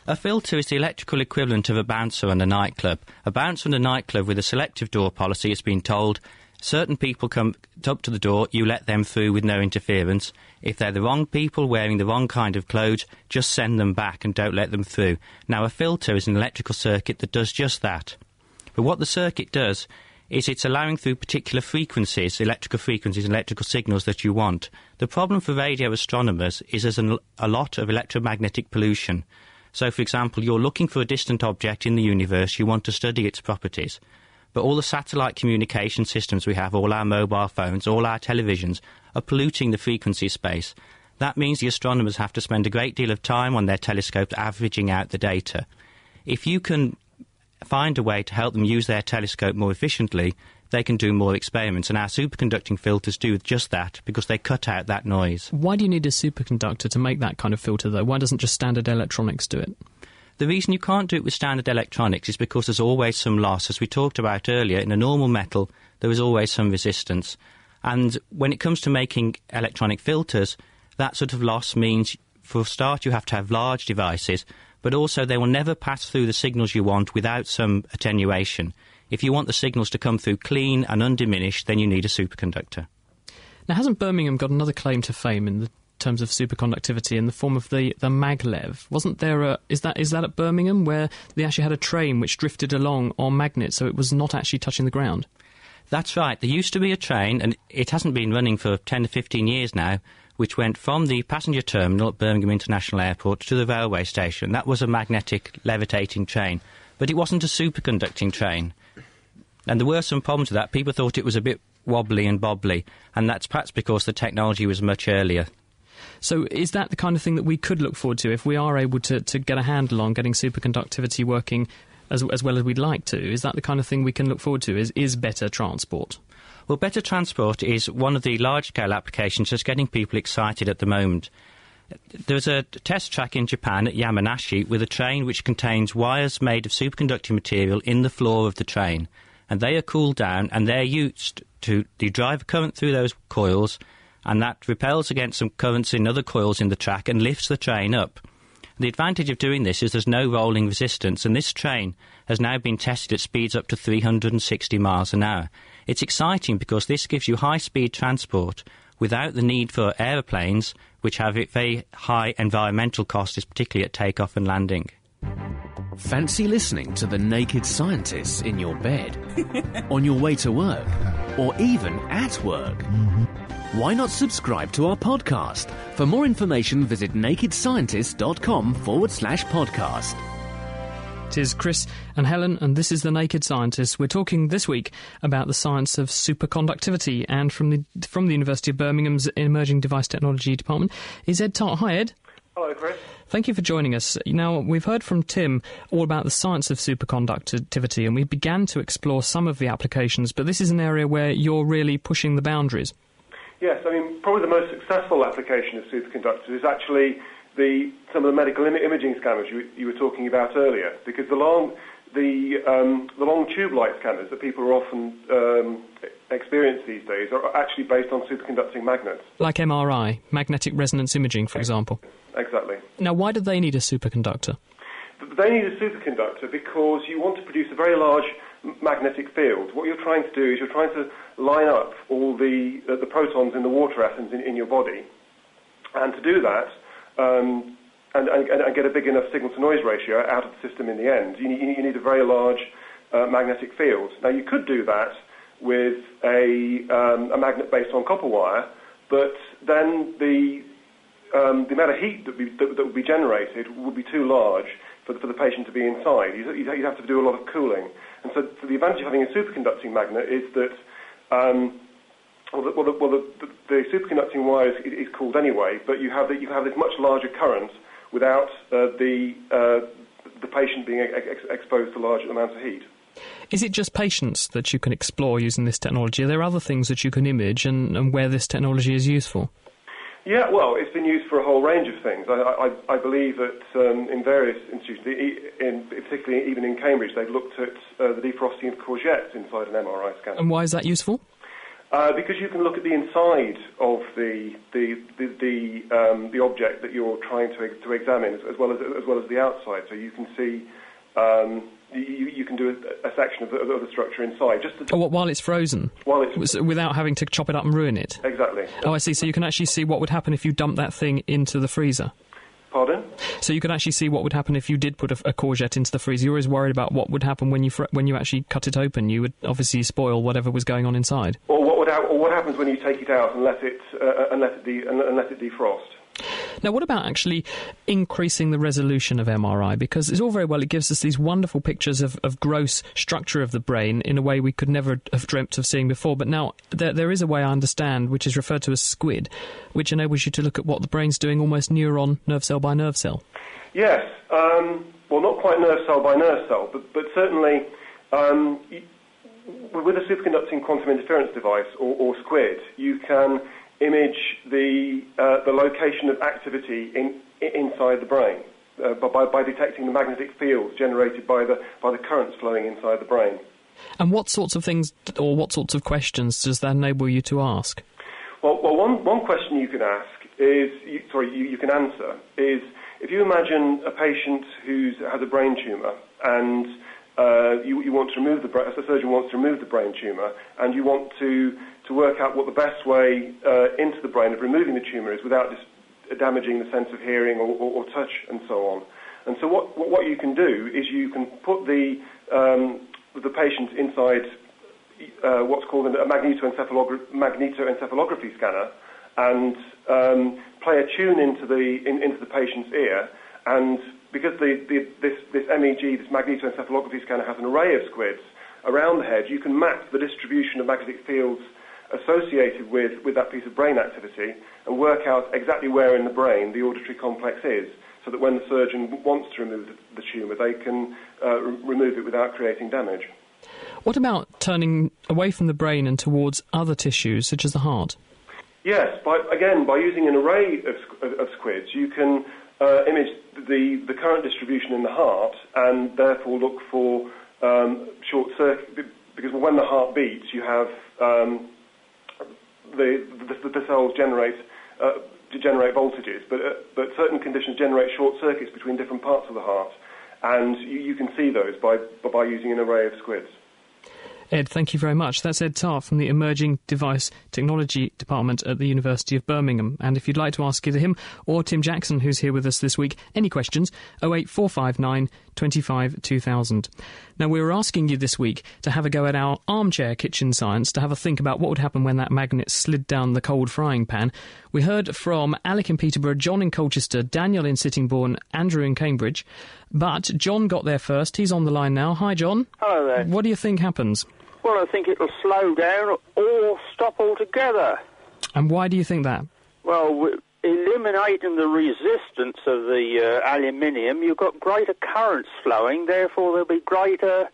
A filter is the electrical equivalent of a bouncer in a nightclub. A bouncer in a nightclub with a selective door policy has been told certain people come up to the door, you let them through with no interference. If they're the wrong people wearing the wrong kind of clothes, just send them back and don't let them through. Now, a filter is an electrical circuit that does just that. But what the circuit does is it's allowing through particular frequencies, electrical frequencies, electrical signals that you want. The problem for radio astronomers is there's an, a lot of electromagnetic pollution. So, for example, you're looking for a distant object in the universe, you want to study its properties. But all the satellite communication systems we have, all our mobile phones, all our televisions, are polluting the frequency space. That means the astronomers have to spend a great deal of time on their telescopes averaging out the data. If you can find a way to help them use their telescope more efficiently, they can do more experiments, and our superconducting filters do just that because they cut out that noise. Why do you need a superconductor to make that kind of filter, though? Why doesn't just standard electronics do it? The reason you can't do it with standard electronics is because there's always some loss. As we talked about earlier, in a normal metal, there is always some resistance. And when it comes to making electronic filters, that sort of loss means, for a start, you have to have large devices, but also they will never pass through the signals you want without some attenuation. If you want the signals to come through clean and undiminished, then you need a superconductor. Now, hasn't Birmingham got another claim to fame in the terms of superconductivity in the form of the, the maglev? Wasn't there a... Is that is that at Birmingham, where they actually had a train which drifted along on magnets, so it was not actually touching the ground? That's right. There used to be a train, and it hasn't been running for ten to fifteen years now, which went from the passenger terminal at Birmingham International Airport to the railway station. That was a magnetic levitating train. But it wasn't a superconducting train. And there were some problems with that. People thought it was a bit wobbly and bobbly, and that's perhaps because the technology was much earlier. So is that the kind of thing that we could look forward to if we are able to, to get a handle on getting superconductivity working as, as well as we'd like to? Is that the kind of thing we can look forward to, is, is better transport? Well, better transport is one of the large-scale applications that's getting people excited at the moment. There's a test track in Japan at Yamanashi with a train which contains wires made of superconducting material in the floor of the train. And they are cooled down, and they're used to you drive a current through those coils, and that repels against some currents in other coils in the track and lifts the train up. The advantage of doing this is there's no rolling resistance, and this train has now been tested at speeds up to three hundred sixty miles an hour. It's exciting because this gives you high-speed transport without the need for aeroplanes, which have very high environmental costs, particularly at takeoff and landing. Fancy listening to The Naked Scientists in your bed, on your way to work, or even at work? Mm-hmm. Why not subscribe to our podcast? For more information, visit nakedscientist.com forward slash podcast. It is Chris and Helen, and this is The Naked Scientists. We're talking this week about the science of superconductivity, and from the from the University of Birmingham's Emerging Device Technology Department is Ed Tart. Hi, Ed. Hello, Chris. Thank you for joining us. Now, we've heard from Tim all about the science of superconductivity, and we began to explore some of the applications, but this is an area where you're really pushing the boundaries. Yes, I mean, probably the most successful application of superconductors is actually the some of the medical Im- imaging scanners you, you were talking about earlier, because the long the um, the long tube light scanners that people are often um, experience these days are actually based on superconducting magnets. Like M R I, magnetic resonance imaging, for example. Exactly. Now, why do they need a superconductor? They need a superconductor because you want to produce a very large magnetic field. What you're trying to do is you're trying to line up all the uh, the protons in the water atoms in, in your body, and to do that, um, and, and, and get a big enough signal-to-noise ratio out of the system in the end, you need, you need a very large uh, magnetic field. Now, you could do that with a, um, a magnet based on copper wire, but then the um, the amount of heat that, be, that, that would be generated would be too large for the, for the patient to be inside. You'd, you'd have to do a lot of cooling. And so, so the advantage of having a superconducting magnet is that um, well, the, well, the, well the, the, the superconducting wire is, is cooled anyway, but you have the, you have this much larger current without uh, the uh, the patient being ex- exposed to large amounts of heat. Is it just patients that you can explore using this technology? Are there other things that you can image and, and where this technology is useful? Yeah, well, it's been used for a whole range of things. I, I, I believe that um, in various institutions, in, particularly even in Cambridge, they've looked at uh, the defrosting of courgettes inside an M R I scanner. And why is that useful? Uh, because you can look at the inside of the the the the, um, the object that you're trying to to examine, as, as well as as well as the outside. So you can see, um, you, you can do a, a section of the, of the structure inside, just to, oh, while it's frozen, while it's without having to chop it up and ruin it. Exactly. Oh, I see. So you can actually see what would happen if you dumped that thing into the freezer. Pardon? So you can actually see what would happen if you did put a, a courgette into the freezer. You're always worried about what would happen when you fr- when you actually cut it open. You would obviously spoil whatever was going on inside. Or what would ha- or what happens when you take it out and let it uh, and let it de- and let it defrost? Now, what about actually increasing the resolution of M R I? Because it's all very well, it gives us these wonderful pictures of, of gross structure of the brain in a way we could never have dreamt of seeing before. But now, there, there is a way I understand, which is referred to as SQUID, which enables you to look at what the brain's doing almost neuron, nerve cell by nerve cell. Yes. Um, well, not quite nerve cell by nerve cell, but, but certainly um, with a superconducting quantum interference device, or, or SQUID, you can image the uh, the location of activity in, inside the brain uh, by, by detecting the magnetic fields generated by the by the currents flowing inside the brain. And what sorts of things, or what sorts of questions does that enable you to ask? Well, well one, one question you can ask is, you, sorry, you, you can answer, is if you imagine a patient who has a brain tumour and uh, you, you want to remove the brain, a surgeon wants to remove the brain tumour, and you want to to work out what the best way uh, into the brain of removing the tumour is without dis- damaging the sense of hearing or, or, or touch and so on. And so what, what you can do is you can put the, um, the patient inside uh, what's called a magnetoencephalogra- magnetoencephalography scanner and um, play a tune into the, in, into the patient's ear. And because the, the, this, this M E G, this magnetoencephalography scanner, has an array of squids around the head, you can map the distribution of magnetic fields associated with, with that piece of brain activity and work out exactly where in the brain the auditory complex is, so that when the surgeon wants to remove the, the tumour, they can uh, re- remove it without creating damage. What about turning away from the brain and towards other tissues, such as the heart? Yes, by, again, by using an array of, of, of squids, you can uh, image the, the current distribution in the heart and therefore look for um, short circuit, because when the heart beats, you have um, The, the, the cells generate uh, generate voltages, but uh, but certain conditions generate short circuits between different parts of the heart, and you, you can see those by by using an array of squids. Ed, thank you very much. That's Ed Tarr from the Emerging Device Technology Department at the University of Birmingham. And if you'd like to ask either him or Tim Jackson, who's here with us this week, any questions, oh eight four five nine, two five, two thousand. Now, we were asking you this week to have a go at our armchair kitchen science, to have a think about what would happen when that magnet slid down the cold frying pan. We heard from Alec in Peterborough, John in Colchester, Daniel in Sittingbourne, Andrew in Cambridge. But John got there first. He's on the line now. Hi, John. Hello there. What do you think happens? Well, I think it'll slow down or stop altogether. And why do you think that? Well, w- eliminating the resistance of the uh, aluminium, you've got greater currents flowing, therefore there'll be greater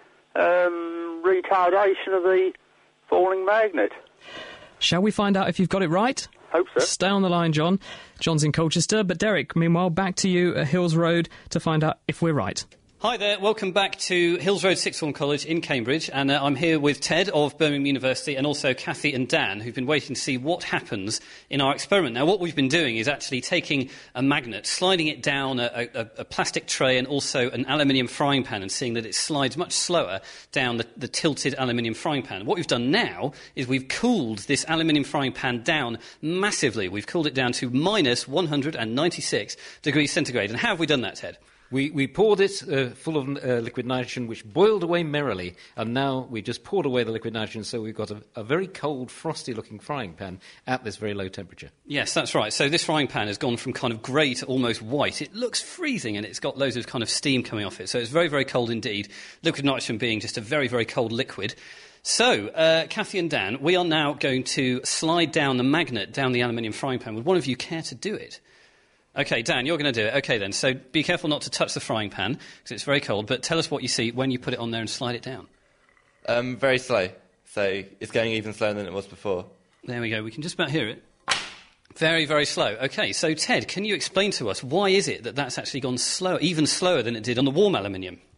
um, retardation of the falling magnet. Shall we find out if you've got it right? Hope so. Stay on the line, John. John's in Colchester, but Derek, meanwhile, back to you at Hills Road to find out if we're right. Hi there, welcome back to Hills Road Sixth Form College in Cambridge, and uh, I'm here with Ted of Birmingham University and also Kathy and Dan, who've been waiting to see what happens in our experiment. Now, what we've been doing is actually taking a magnet, sliding it down a, a, a plastic tray and also an aluminium frying pan, and seeing that it slides much slower down the, the tilted aluminium frying pan. What we've done now is we've cooled this aluminium frying pan down massively. We've cooled it down to minus one hundred ninety-six degrees centigrade. And how have we done that, Ted? We, we poured it uh, full of uh, liquid nitrogen, which boiled away merrily, and now we just poured away the liquid nitrogen, so we've got a, a very cold, frosty-looking frying pan at this very low temperature. Yes, that's right. So this frying pan has gone from kind of grey to almost white. It looks freezing, and it's got loads of kind of steam coming off it, so it's very, very cold indeed, liquid nitrogen being just a very, very cold liquid. So, uh, Kathy and Dan, we are now going to slide down the magnet down the aluminium frying pan. Would one of you care to do it? OK, Dan, you're going to do it. OK, then. So be careful not to touch the frying pan, because it's very cold. But tell us what you see when you put it on there and slide it down. Um, very slow. So it's going even slower than it was before. There we go. We can just about hear it. Very, very slow. OK, so Ted, can you explain to us why is it that that's actually gone slower, even slower than it did on the warm aluminium?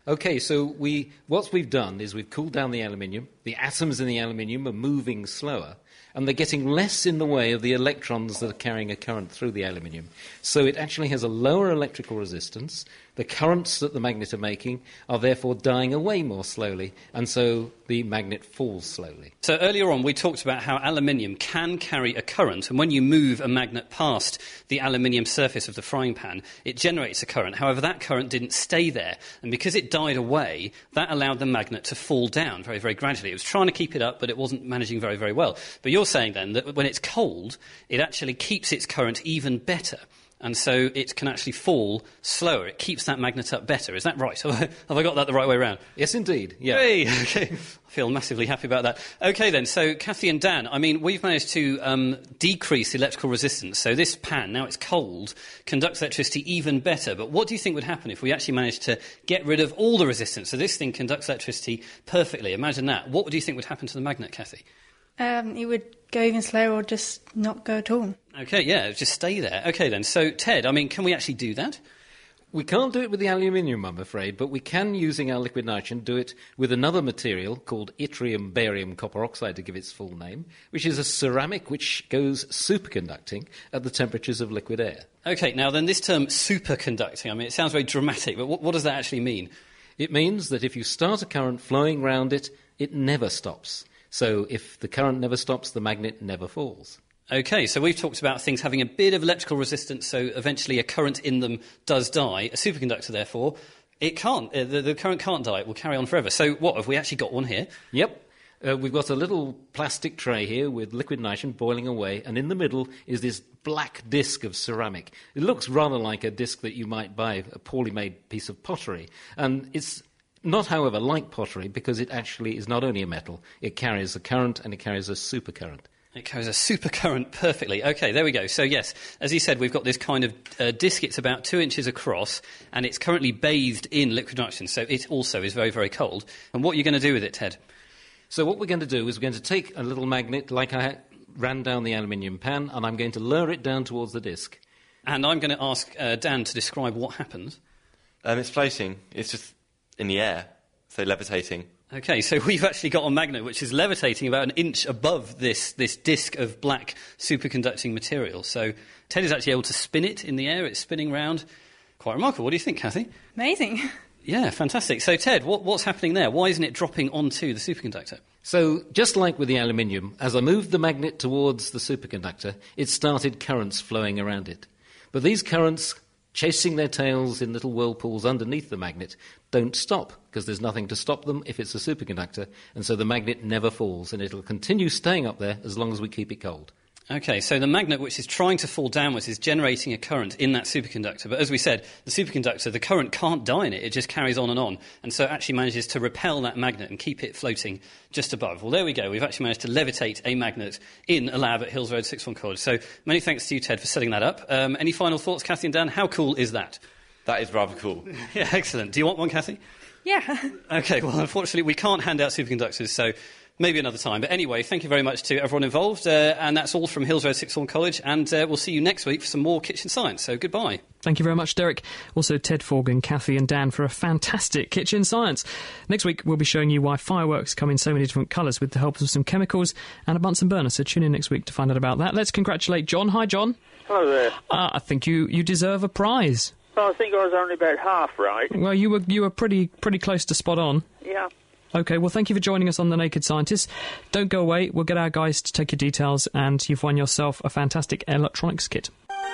OK, so we, what we've done is we've cooled down the aluminium. The atoms in the aluminium are moving slower, and they're getting less in the way of the electrons that are carrying a current through the aluminium. So it actually has a lower electrical resistance. The currents that the magnet are making are therefore dying away more slowly, and so the magnet falls slowly. So earlier on we talked about how aluminium can carry a current, and when you move a magnet past the aluminium surface of the frying pan, it generates a current. However, that current didn't stay there, and because it died away, that allowed the magnet to fall down very, very gradually. It was trying to keep it up, but it wasn't managing very, very well. But you're saying then that when it's cold, it actually keeps its current even better. And so it can actually fall slower. It keeps that magnet up better. Is that right? Have I got that the right way around? Yes, indeed. Yeah. Hey, okay. I feel massively happy about that. OK, then. So, Kathy and Dan, I mean, we've managed to um, decrease the electrical resistance. So this pan, now it's cold, conducts electricity even better. But what do you think would happen if we actually managed to get rid of all the resistance? So this thing conducts electricity perfectly. Imagine that. What do you think would happen to the magnet, Kathy? Um, it would go even slower or just not go at all. OK, yeah, just stay there. OK, then. So, Ted, I mean, can we actually do that? We can't do it with the aluminium, I'm afraid, but we can, using our liquid nitrogen, do it with another material called yttrium barium copper oxide, to give its full name, which is a ceramic which goes superconducting at the temperatures of liquid air. OK, now then this term superconducting, I mean, it sounds very dramatic, but what, what does that actually mean? It means that if you start a current flowing round it, it never stops. So if the current never stops, the magnet never falls. OK, so we've talked about things having a bit of electrical resistance, so eventually a current in them does die. A superconductor, therefore, it can't. Uh, the, the current can't die. It will carry on forever. So what, have we actually got one here? Yep. Uh, we've got a little plastic tray here with liquid nitrogen boiling away, and in the middle is this black disc of ceramic. It looks rather like a disc that you might buy, a poorly made piece of pottery. And it's not, however, like pottery, because it actually is not only a metal, it carries a current and it carries a supercurrent. It carries a supercurrent perfectly. OK, there we go. So, yes, as you said, we've got this kind of uh, disc. It's about two inches across, and it's currently bathed in liquid nitrogen, so it also is very, very cold. And what are you going to do with it, Ted? So what we're going to do is we're going to take a little magnet, like I ran down the aluminium pan, and I'm going to lure it down towards the disc. And I'm going to ask uh, Dan to describe what happens. Um, it's floating. It's just in the air, so levitating. OK, so we've actually got a magnet which is levitating about an inch above this, this disc of black superconducting material. So Ted is actually able to spin it in the air. It's spinning round. Quite remarkable. What do you think, Kathy? Amazing. Yeah, fantastic. So, Ted, what, what's happening there? Why isn't it dropping onto the superconductor? So, just like with the aluminium, as I moved the magnet towards the superconductor, it started currents flowing around it. But these currents, chasing their tails in little whirlpools underneath the magnet, don't stop, because there's nothing to stop them if it's a superconductor, and so the magnet never falls, and it'll continue staying up there as long as we keep it cold. OK, so the magnet which is trying to fall downwards is generating a current in that superconductor. But as we said, the superconductor, the current can't die in it. It just carries on and on. And so it actually manages to repel that magnet and keep it floating just above. Well, there we go. We've actually managed to levitate a magnet in a lab at Hills Road Sixth Form College. So many thanks to you, Ted, for setting that up. Um, any final thoughts, Kathy and Dan? How cool is that? That is rather cool. Yeah, excellent. Do you want one, Kathy? Yeah. OK, well, unfortunately, we can't hand out superconductors, so maybe another time. But anyway, thank you very much to everyone involved. Uh, and that's all from Hills Road Sixth Form College. And uh, we'll see you next week for some more kitchen science. So goodbye. Thank you very much, Derek. Also, Ted Forgan, Kathy and Dan for a fantastic kitchen science. Next week, we'll be showing you why fireworks come in so many different colours with the help of some chemicals and a Bunsen burner. So tune in next week to find out about that. Let's congratulate John. Hi, John. Hello there. Uh, I think you, you deserve a prize. Well, I think I was only about half right. Well, you were you were pretty pretty close to spot on. Yeah. OK, well, thank you for joining us on The Naked Scientist. Don't go away. We'll get our guys to take your details, and you've won yourself a fantastic electronics kit.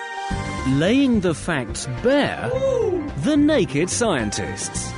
Laying the facts bare, The Naked Scientists.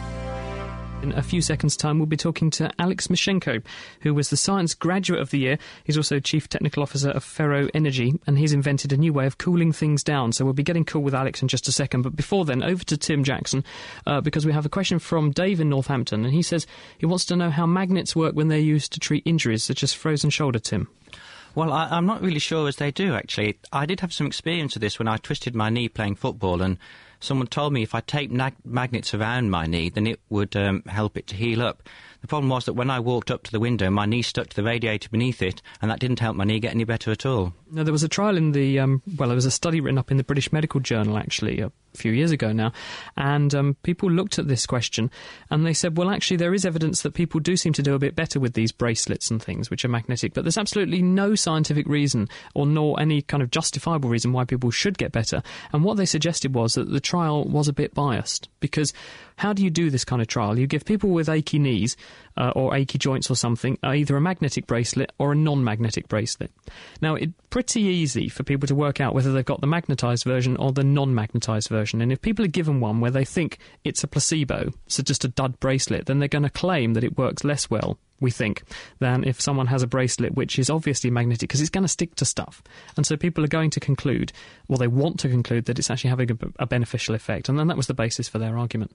In a few seconds' time, we'll be talking to Alex Mashenko, who was the Science Graduate of the Year. He's also Chief Technical Officer of Ferro Energy, and he's invented a new way of cooling things down. So we'll be getting cool with Alex in just a second. But before then, over to Tim Jackson, uh, because we have a question from Dave in Northampton, and he says he wants to know how magnets work when they're used to treat injuries, such as frozen shoulder, Tim. Well, I, I'm not really sure as they do, actually. I did have some experience of this when I twisted my knee playing football, and someone told me if I taped nag- magnets around my knee, then it would um, help it to heal up. The problem was that when I walked up to the window, my knee stuck to the radiator beneath it, and that didn't help my knee get any better at all. Now, there was a trial in the, um, well, there was a study written up in the British Medical Journal, actually, uh, a few years ago now, and um, people looked at this question and they said, well, actually, there is evidence that people do seem to do a bit better with these bracelets and things which are magnetic, but there's absolutely no scientific reason or nor any kind of justifiable reason why people should get better. And what they suggested was that the trial was a bit biased, because how do you do this kind of trial? You give people with achy knees uh, or achy joints or something uh, either a magnetic bracelet or a non-magnetic bracelet. Now, it's pretty easy for people to work out whether they've got the magnetised version or the non-magnetised version. And if people are given one where they think it's a placebo, so just a dud bracelet, then they're going to claim that it works less well, we think, than if someone has a bracelet which is obviously magnetic, because it's going to stick to stuff. And so people are going to conclude, well, they want to conclude that it's actually having a, a beneficial effect. And then that was the basis for their argument.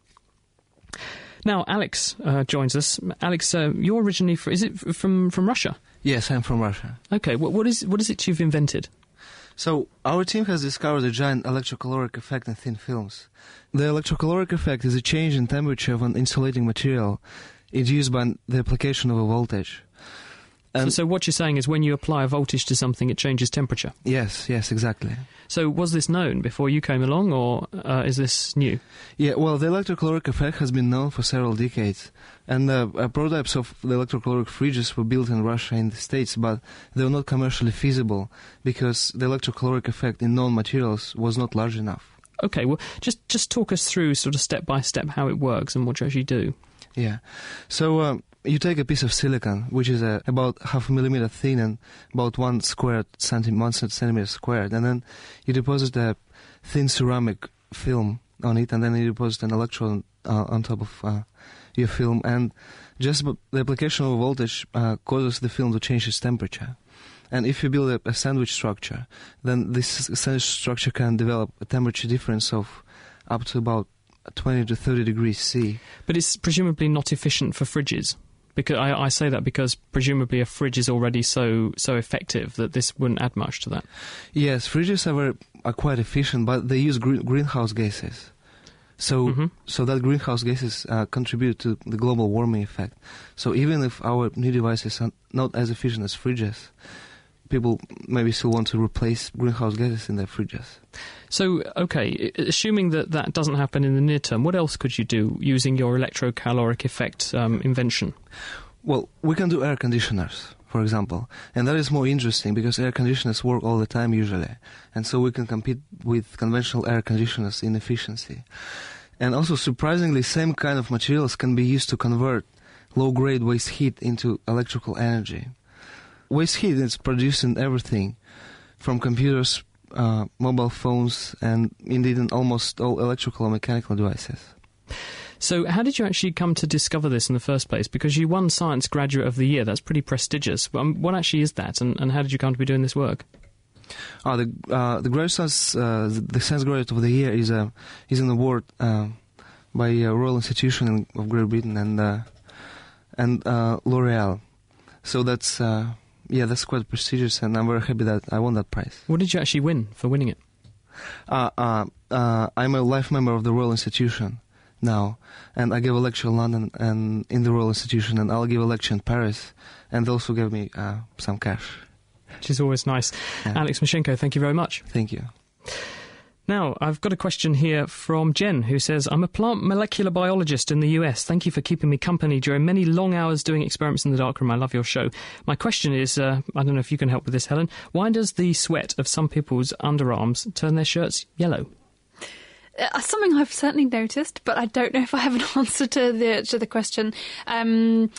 Now, Alex uh, joins us. Alex, uh, you're originally, fr- is it f- from, from Russia? Yes, I'm from Russia. Okay, what, what is what is it you've invented? So, our team has discovered a giant electrocaloric effect in thin films. The electrocaloric effect is a change in temperature of an insulating material induced by the application of a voltage. So, so what you're saying is when you apply a voltage to something, it changes temperature? Yes, yes, exactly. So was this known before you came along, or uh, is this new? Yeah, well, the electrocaloric effect has been known for several decades. And uh, uh, prototypes of the electrocaloric fridges were built in Russia and the States, but they were not commercially feasible because the electrocaloric effect in known materials was not large enough. Okay, well, just, just talk us through sort of step by step how it works and what you actually do. Yeah. So um, you take a piece of silicon, which is uh, about half a millimeter thin and about one square centimeter, one centimeter squared, and then you deposit a thin ceramic film on it, and then you deposit an electrode uh, on top of uh, your film, and just the application of a voltage uh, causes the film to change its temperature. And if you build a, a sandwich structure, then this sandwich structure can develop a temperature difference of up to about twenty to thirty degrees C. But it's presumably not efficient for fridges. Because I, I say that because presumably a fridge is already so so effective that this wouldn't add much to that. Yes, fridges are, very, are quite efficient, but they use green, greenhouse gases. So mm-hmm. so that greenhouse gases uh, contribute to the global warming effect. So even if our new devices are not as efficient as fridges, people maybe still want to replace greenhouse gases in their fridges. So, okay, assuming that that doesn't happen in the near term, what else could you do using your electrocaloric effect um, invention? Well, we can do air conditioners, for example. And that is more interesting because air conditioners work all the time usually. And so we can compete with conventional air conditioners in efficiency. And also, surprisingly, same kind of materials can be used to convert low-grade waste heat into electrical energy. Waste heat is produced in everything, from computers, uh, mobile phones, and indeed in almost all electrical and mechanical devices. So how did you actually come to discover this in the first place? Because you won Science Graduate of the Year. That's pretty prestigious. Um, what actually is that, and, and how did you come to be doing this work? Oh, the uh, the Graduate Science, uh, the Science Graduate of the Year is a is an award uh, by a Royal Institution of Great Britain and uh, and uh, L'Oreal. So that's uh, yeah, that's quite prestigious, and I'm very happy that I won that prize. What did you actually win for winning it? Uh, uh, uh, I'm a life member of the Royal Institution now, and I give a lecture in London and in the Royal Institution, and I'll give a lecture in Paris, and they also gave me uh, some cash. Which is always nice. Yeah. Alex Mashenko, thank you very much. Thank you. Now, I've got a question here from Jen, who says, I'm a plant molecular biologist in the U S. Thank you for keeping me company during many long hours doing experiments in the darkroom. I love your show. My question is, uh, I don't know if you can help with this, Helen. Why does the sweat of some people's underarms turn their shirts yellow? Uh, something I've certainly noticed, but I don't know if I have an answer to the to the question. Um,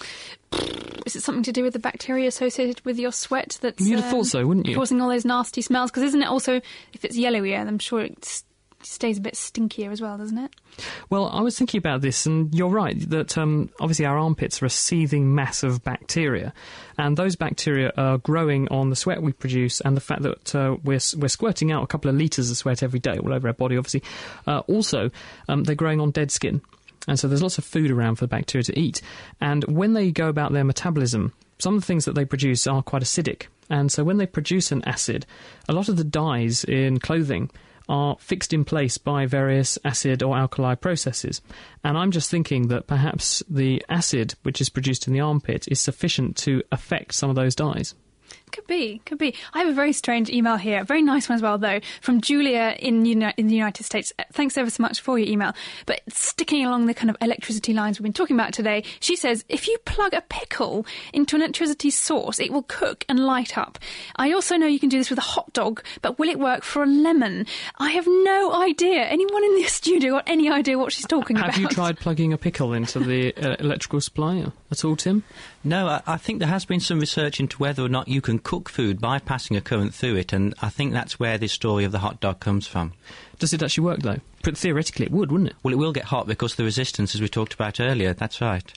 is it something to do with the bacteria associated with your sweat that's You'd have um, thought so, wouldn't you? causing all those nasty smells? Because isn't it also, if it's yellowier, I'm sure it stays a bit stinkier as well, doesn't it? Well, I was thinking about this, and you're right, that um, obviously our armpits are a seething mass of bacteria, and those bacteria are growing on the sweat we produce, and the fact that uh, we're, we're squirting out a couple of litres of sweat every day all over our body, obviously. Uh, also, um, they're growing on dead skin, and so there's lots of food around for the bacteria to eat. And when they go about their metabolism, some of the things that they produce are quite acidic, and so when they produce an acid, a lot of the dyes in clothing are fixed in place by various acid or alkali processes. And I'm just thinking that perhaps the acid which is produced in the armpit is sufficient to affect some of those dyes. Could be, could be. I have a very strange email here, a very nice one as well, though, from Julia in, Uni- in the United States. Thanks ever so much for your email. But sticking along the kind of electricity lines we've been talking about today, she says, if you plug a pickle into an electricity source, it will cook and light up. I also know you can do this with a hot dog, but will it work for a lemon? I have no idea. Anyone in the studio got any idea what she's talking have about? Have you tried plugging a pickle into the uh, electrical supply at all, Tim? No, I, I think there has been some research into whether or not you can cook food by passing a current through it, and I think that's where this story of the hot dog comes from. Does it actually work, though? But theoretically it would, wouldn't it? Well, it will get hot because of the resistance, as we talked about earlier. That's right.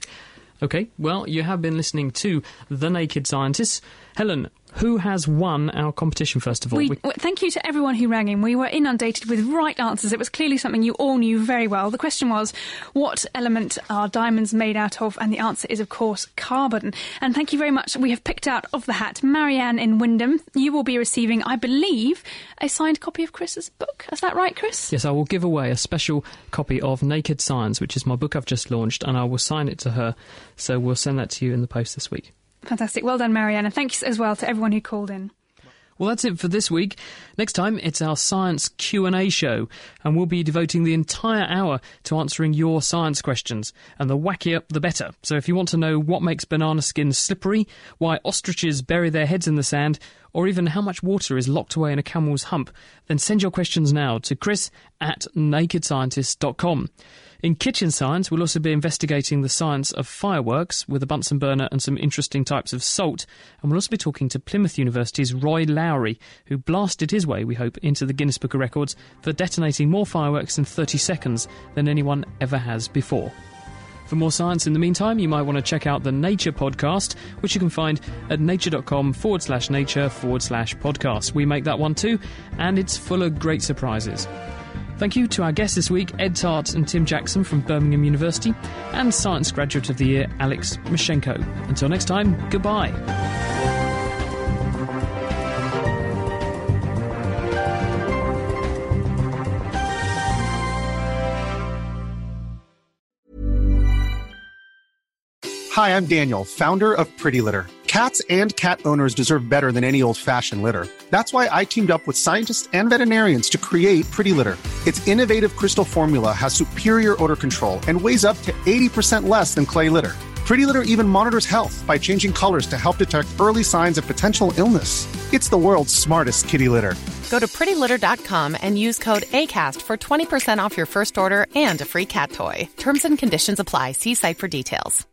OK, well, you have been listening to The Naked Scientists. Helen, who has won our competition, first of all? We, we... Thank you to everyone who rang in. We were inundated with right answers. It was clearly something you all knew very well. The question was, what element are diamonds made out of? And the answer is, of course, carbon. And thank you very much. We have picked out of the hat Marianne in Wyndham. You will be receiving, I believe, a signed copy of Chris's book. Is that right, Chris? Yes, I will give away a special copy of Naked Science, which is my book I've just launched, and I will sign it to her. So we'll send that to you in the post this week. Fantastic. Well done, Marianne. And thanks as well to everyone who called in. Well, that's it for this week. Next time, it's our Science Q and A show, and we'll be devoting the entire hour to answering your science questions, and the wackier, the better. So if you want to know what makes banana skins slippery, why ostriches bury their heads in the sand, or even how much water is locked away in a camel's hump, then send your questions now to chris at naked scientist dot com. In Kitchen Science, we'll also be investigating the science of fireworks with a Bunsen burner and some interesting types of salt. And we'll also be talking to Plymouth University's Roy Lowry, who blasted his way, we hope, into the Guinness Book of Records for detonating more fireworks in thirty seconds than anyone ever has before. For more science in the meantime, you might want to check out the Nature podcast, which you can find at nature.com forward slash nature forward slash podcast. We make that one too, and it's full of great surprises. Thank you to our guests this week, Ed Tart and Tim Jackson from Birmingham University, and Science Graduate of the Year, Alex Mashenko. Until next time, goodbye. Hi, I'm Daniel, founder of Pretty Litter. Cats and cat owners deserve better than any old-fashioned litter. That's why I teamed up with scientists and veterinarians to create Pretty Litter. Its innovative crystal formula has superior odor control and weighs up to eighty percent less than clay litter. Pretty Litter even monitors health by changing colors to help detect early signs of potential illness. It's the world's smartest kitty litter. Go to pretty litter dot com and use code ACAST for twenty percent off your first order and a free cat toy. Terms and conditions apply. See site for details.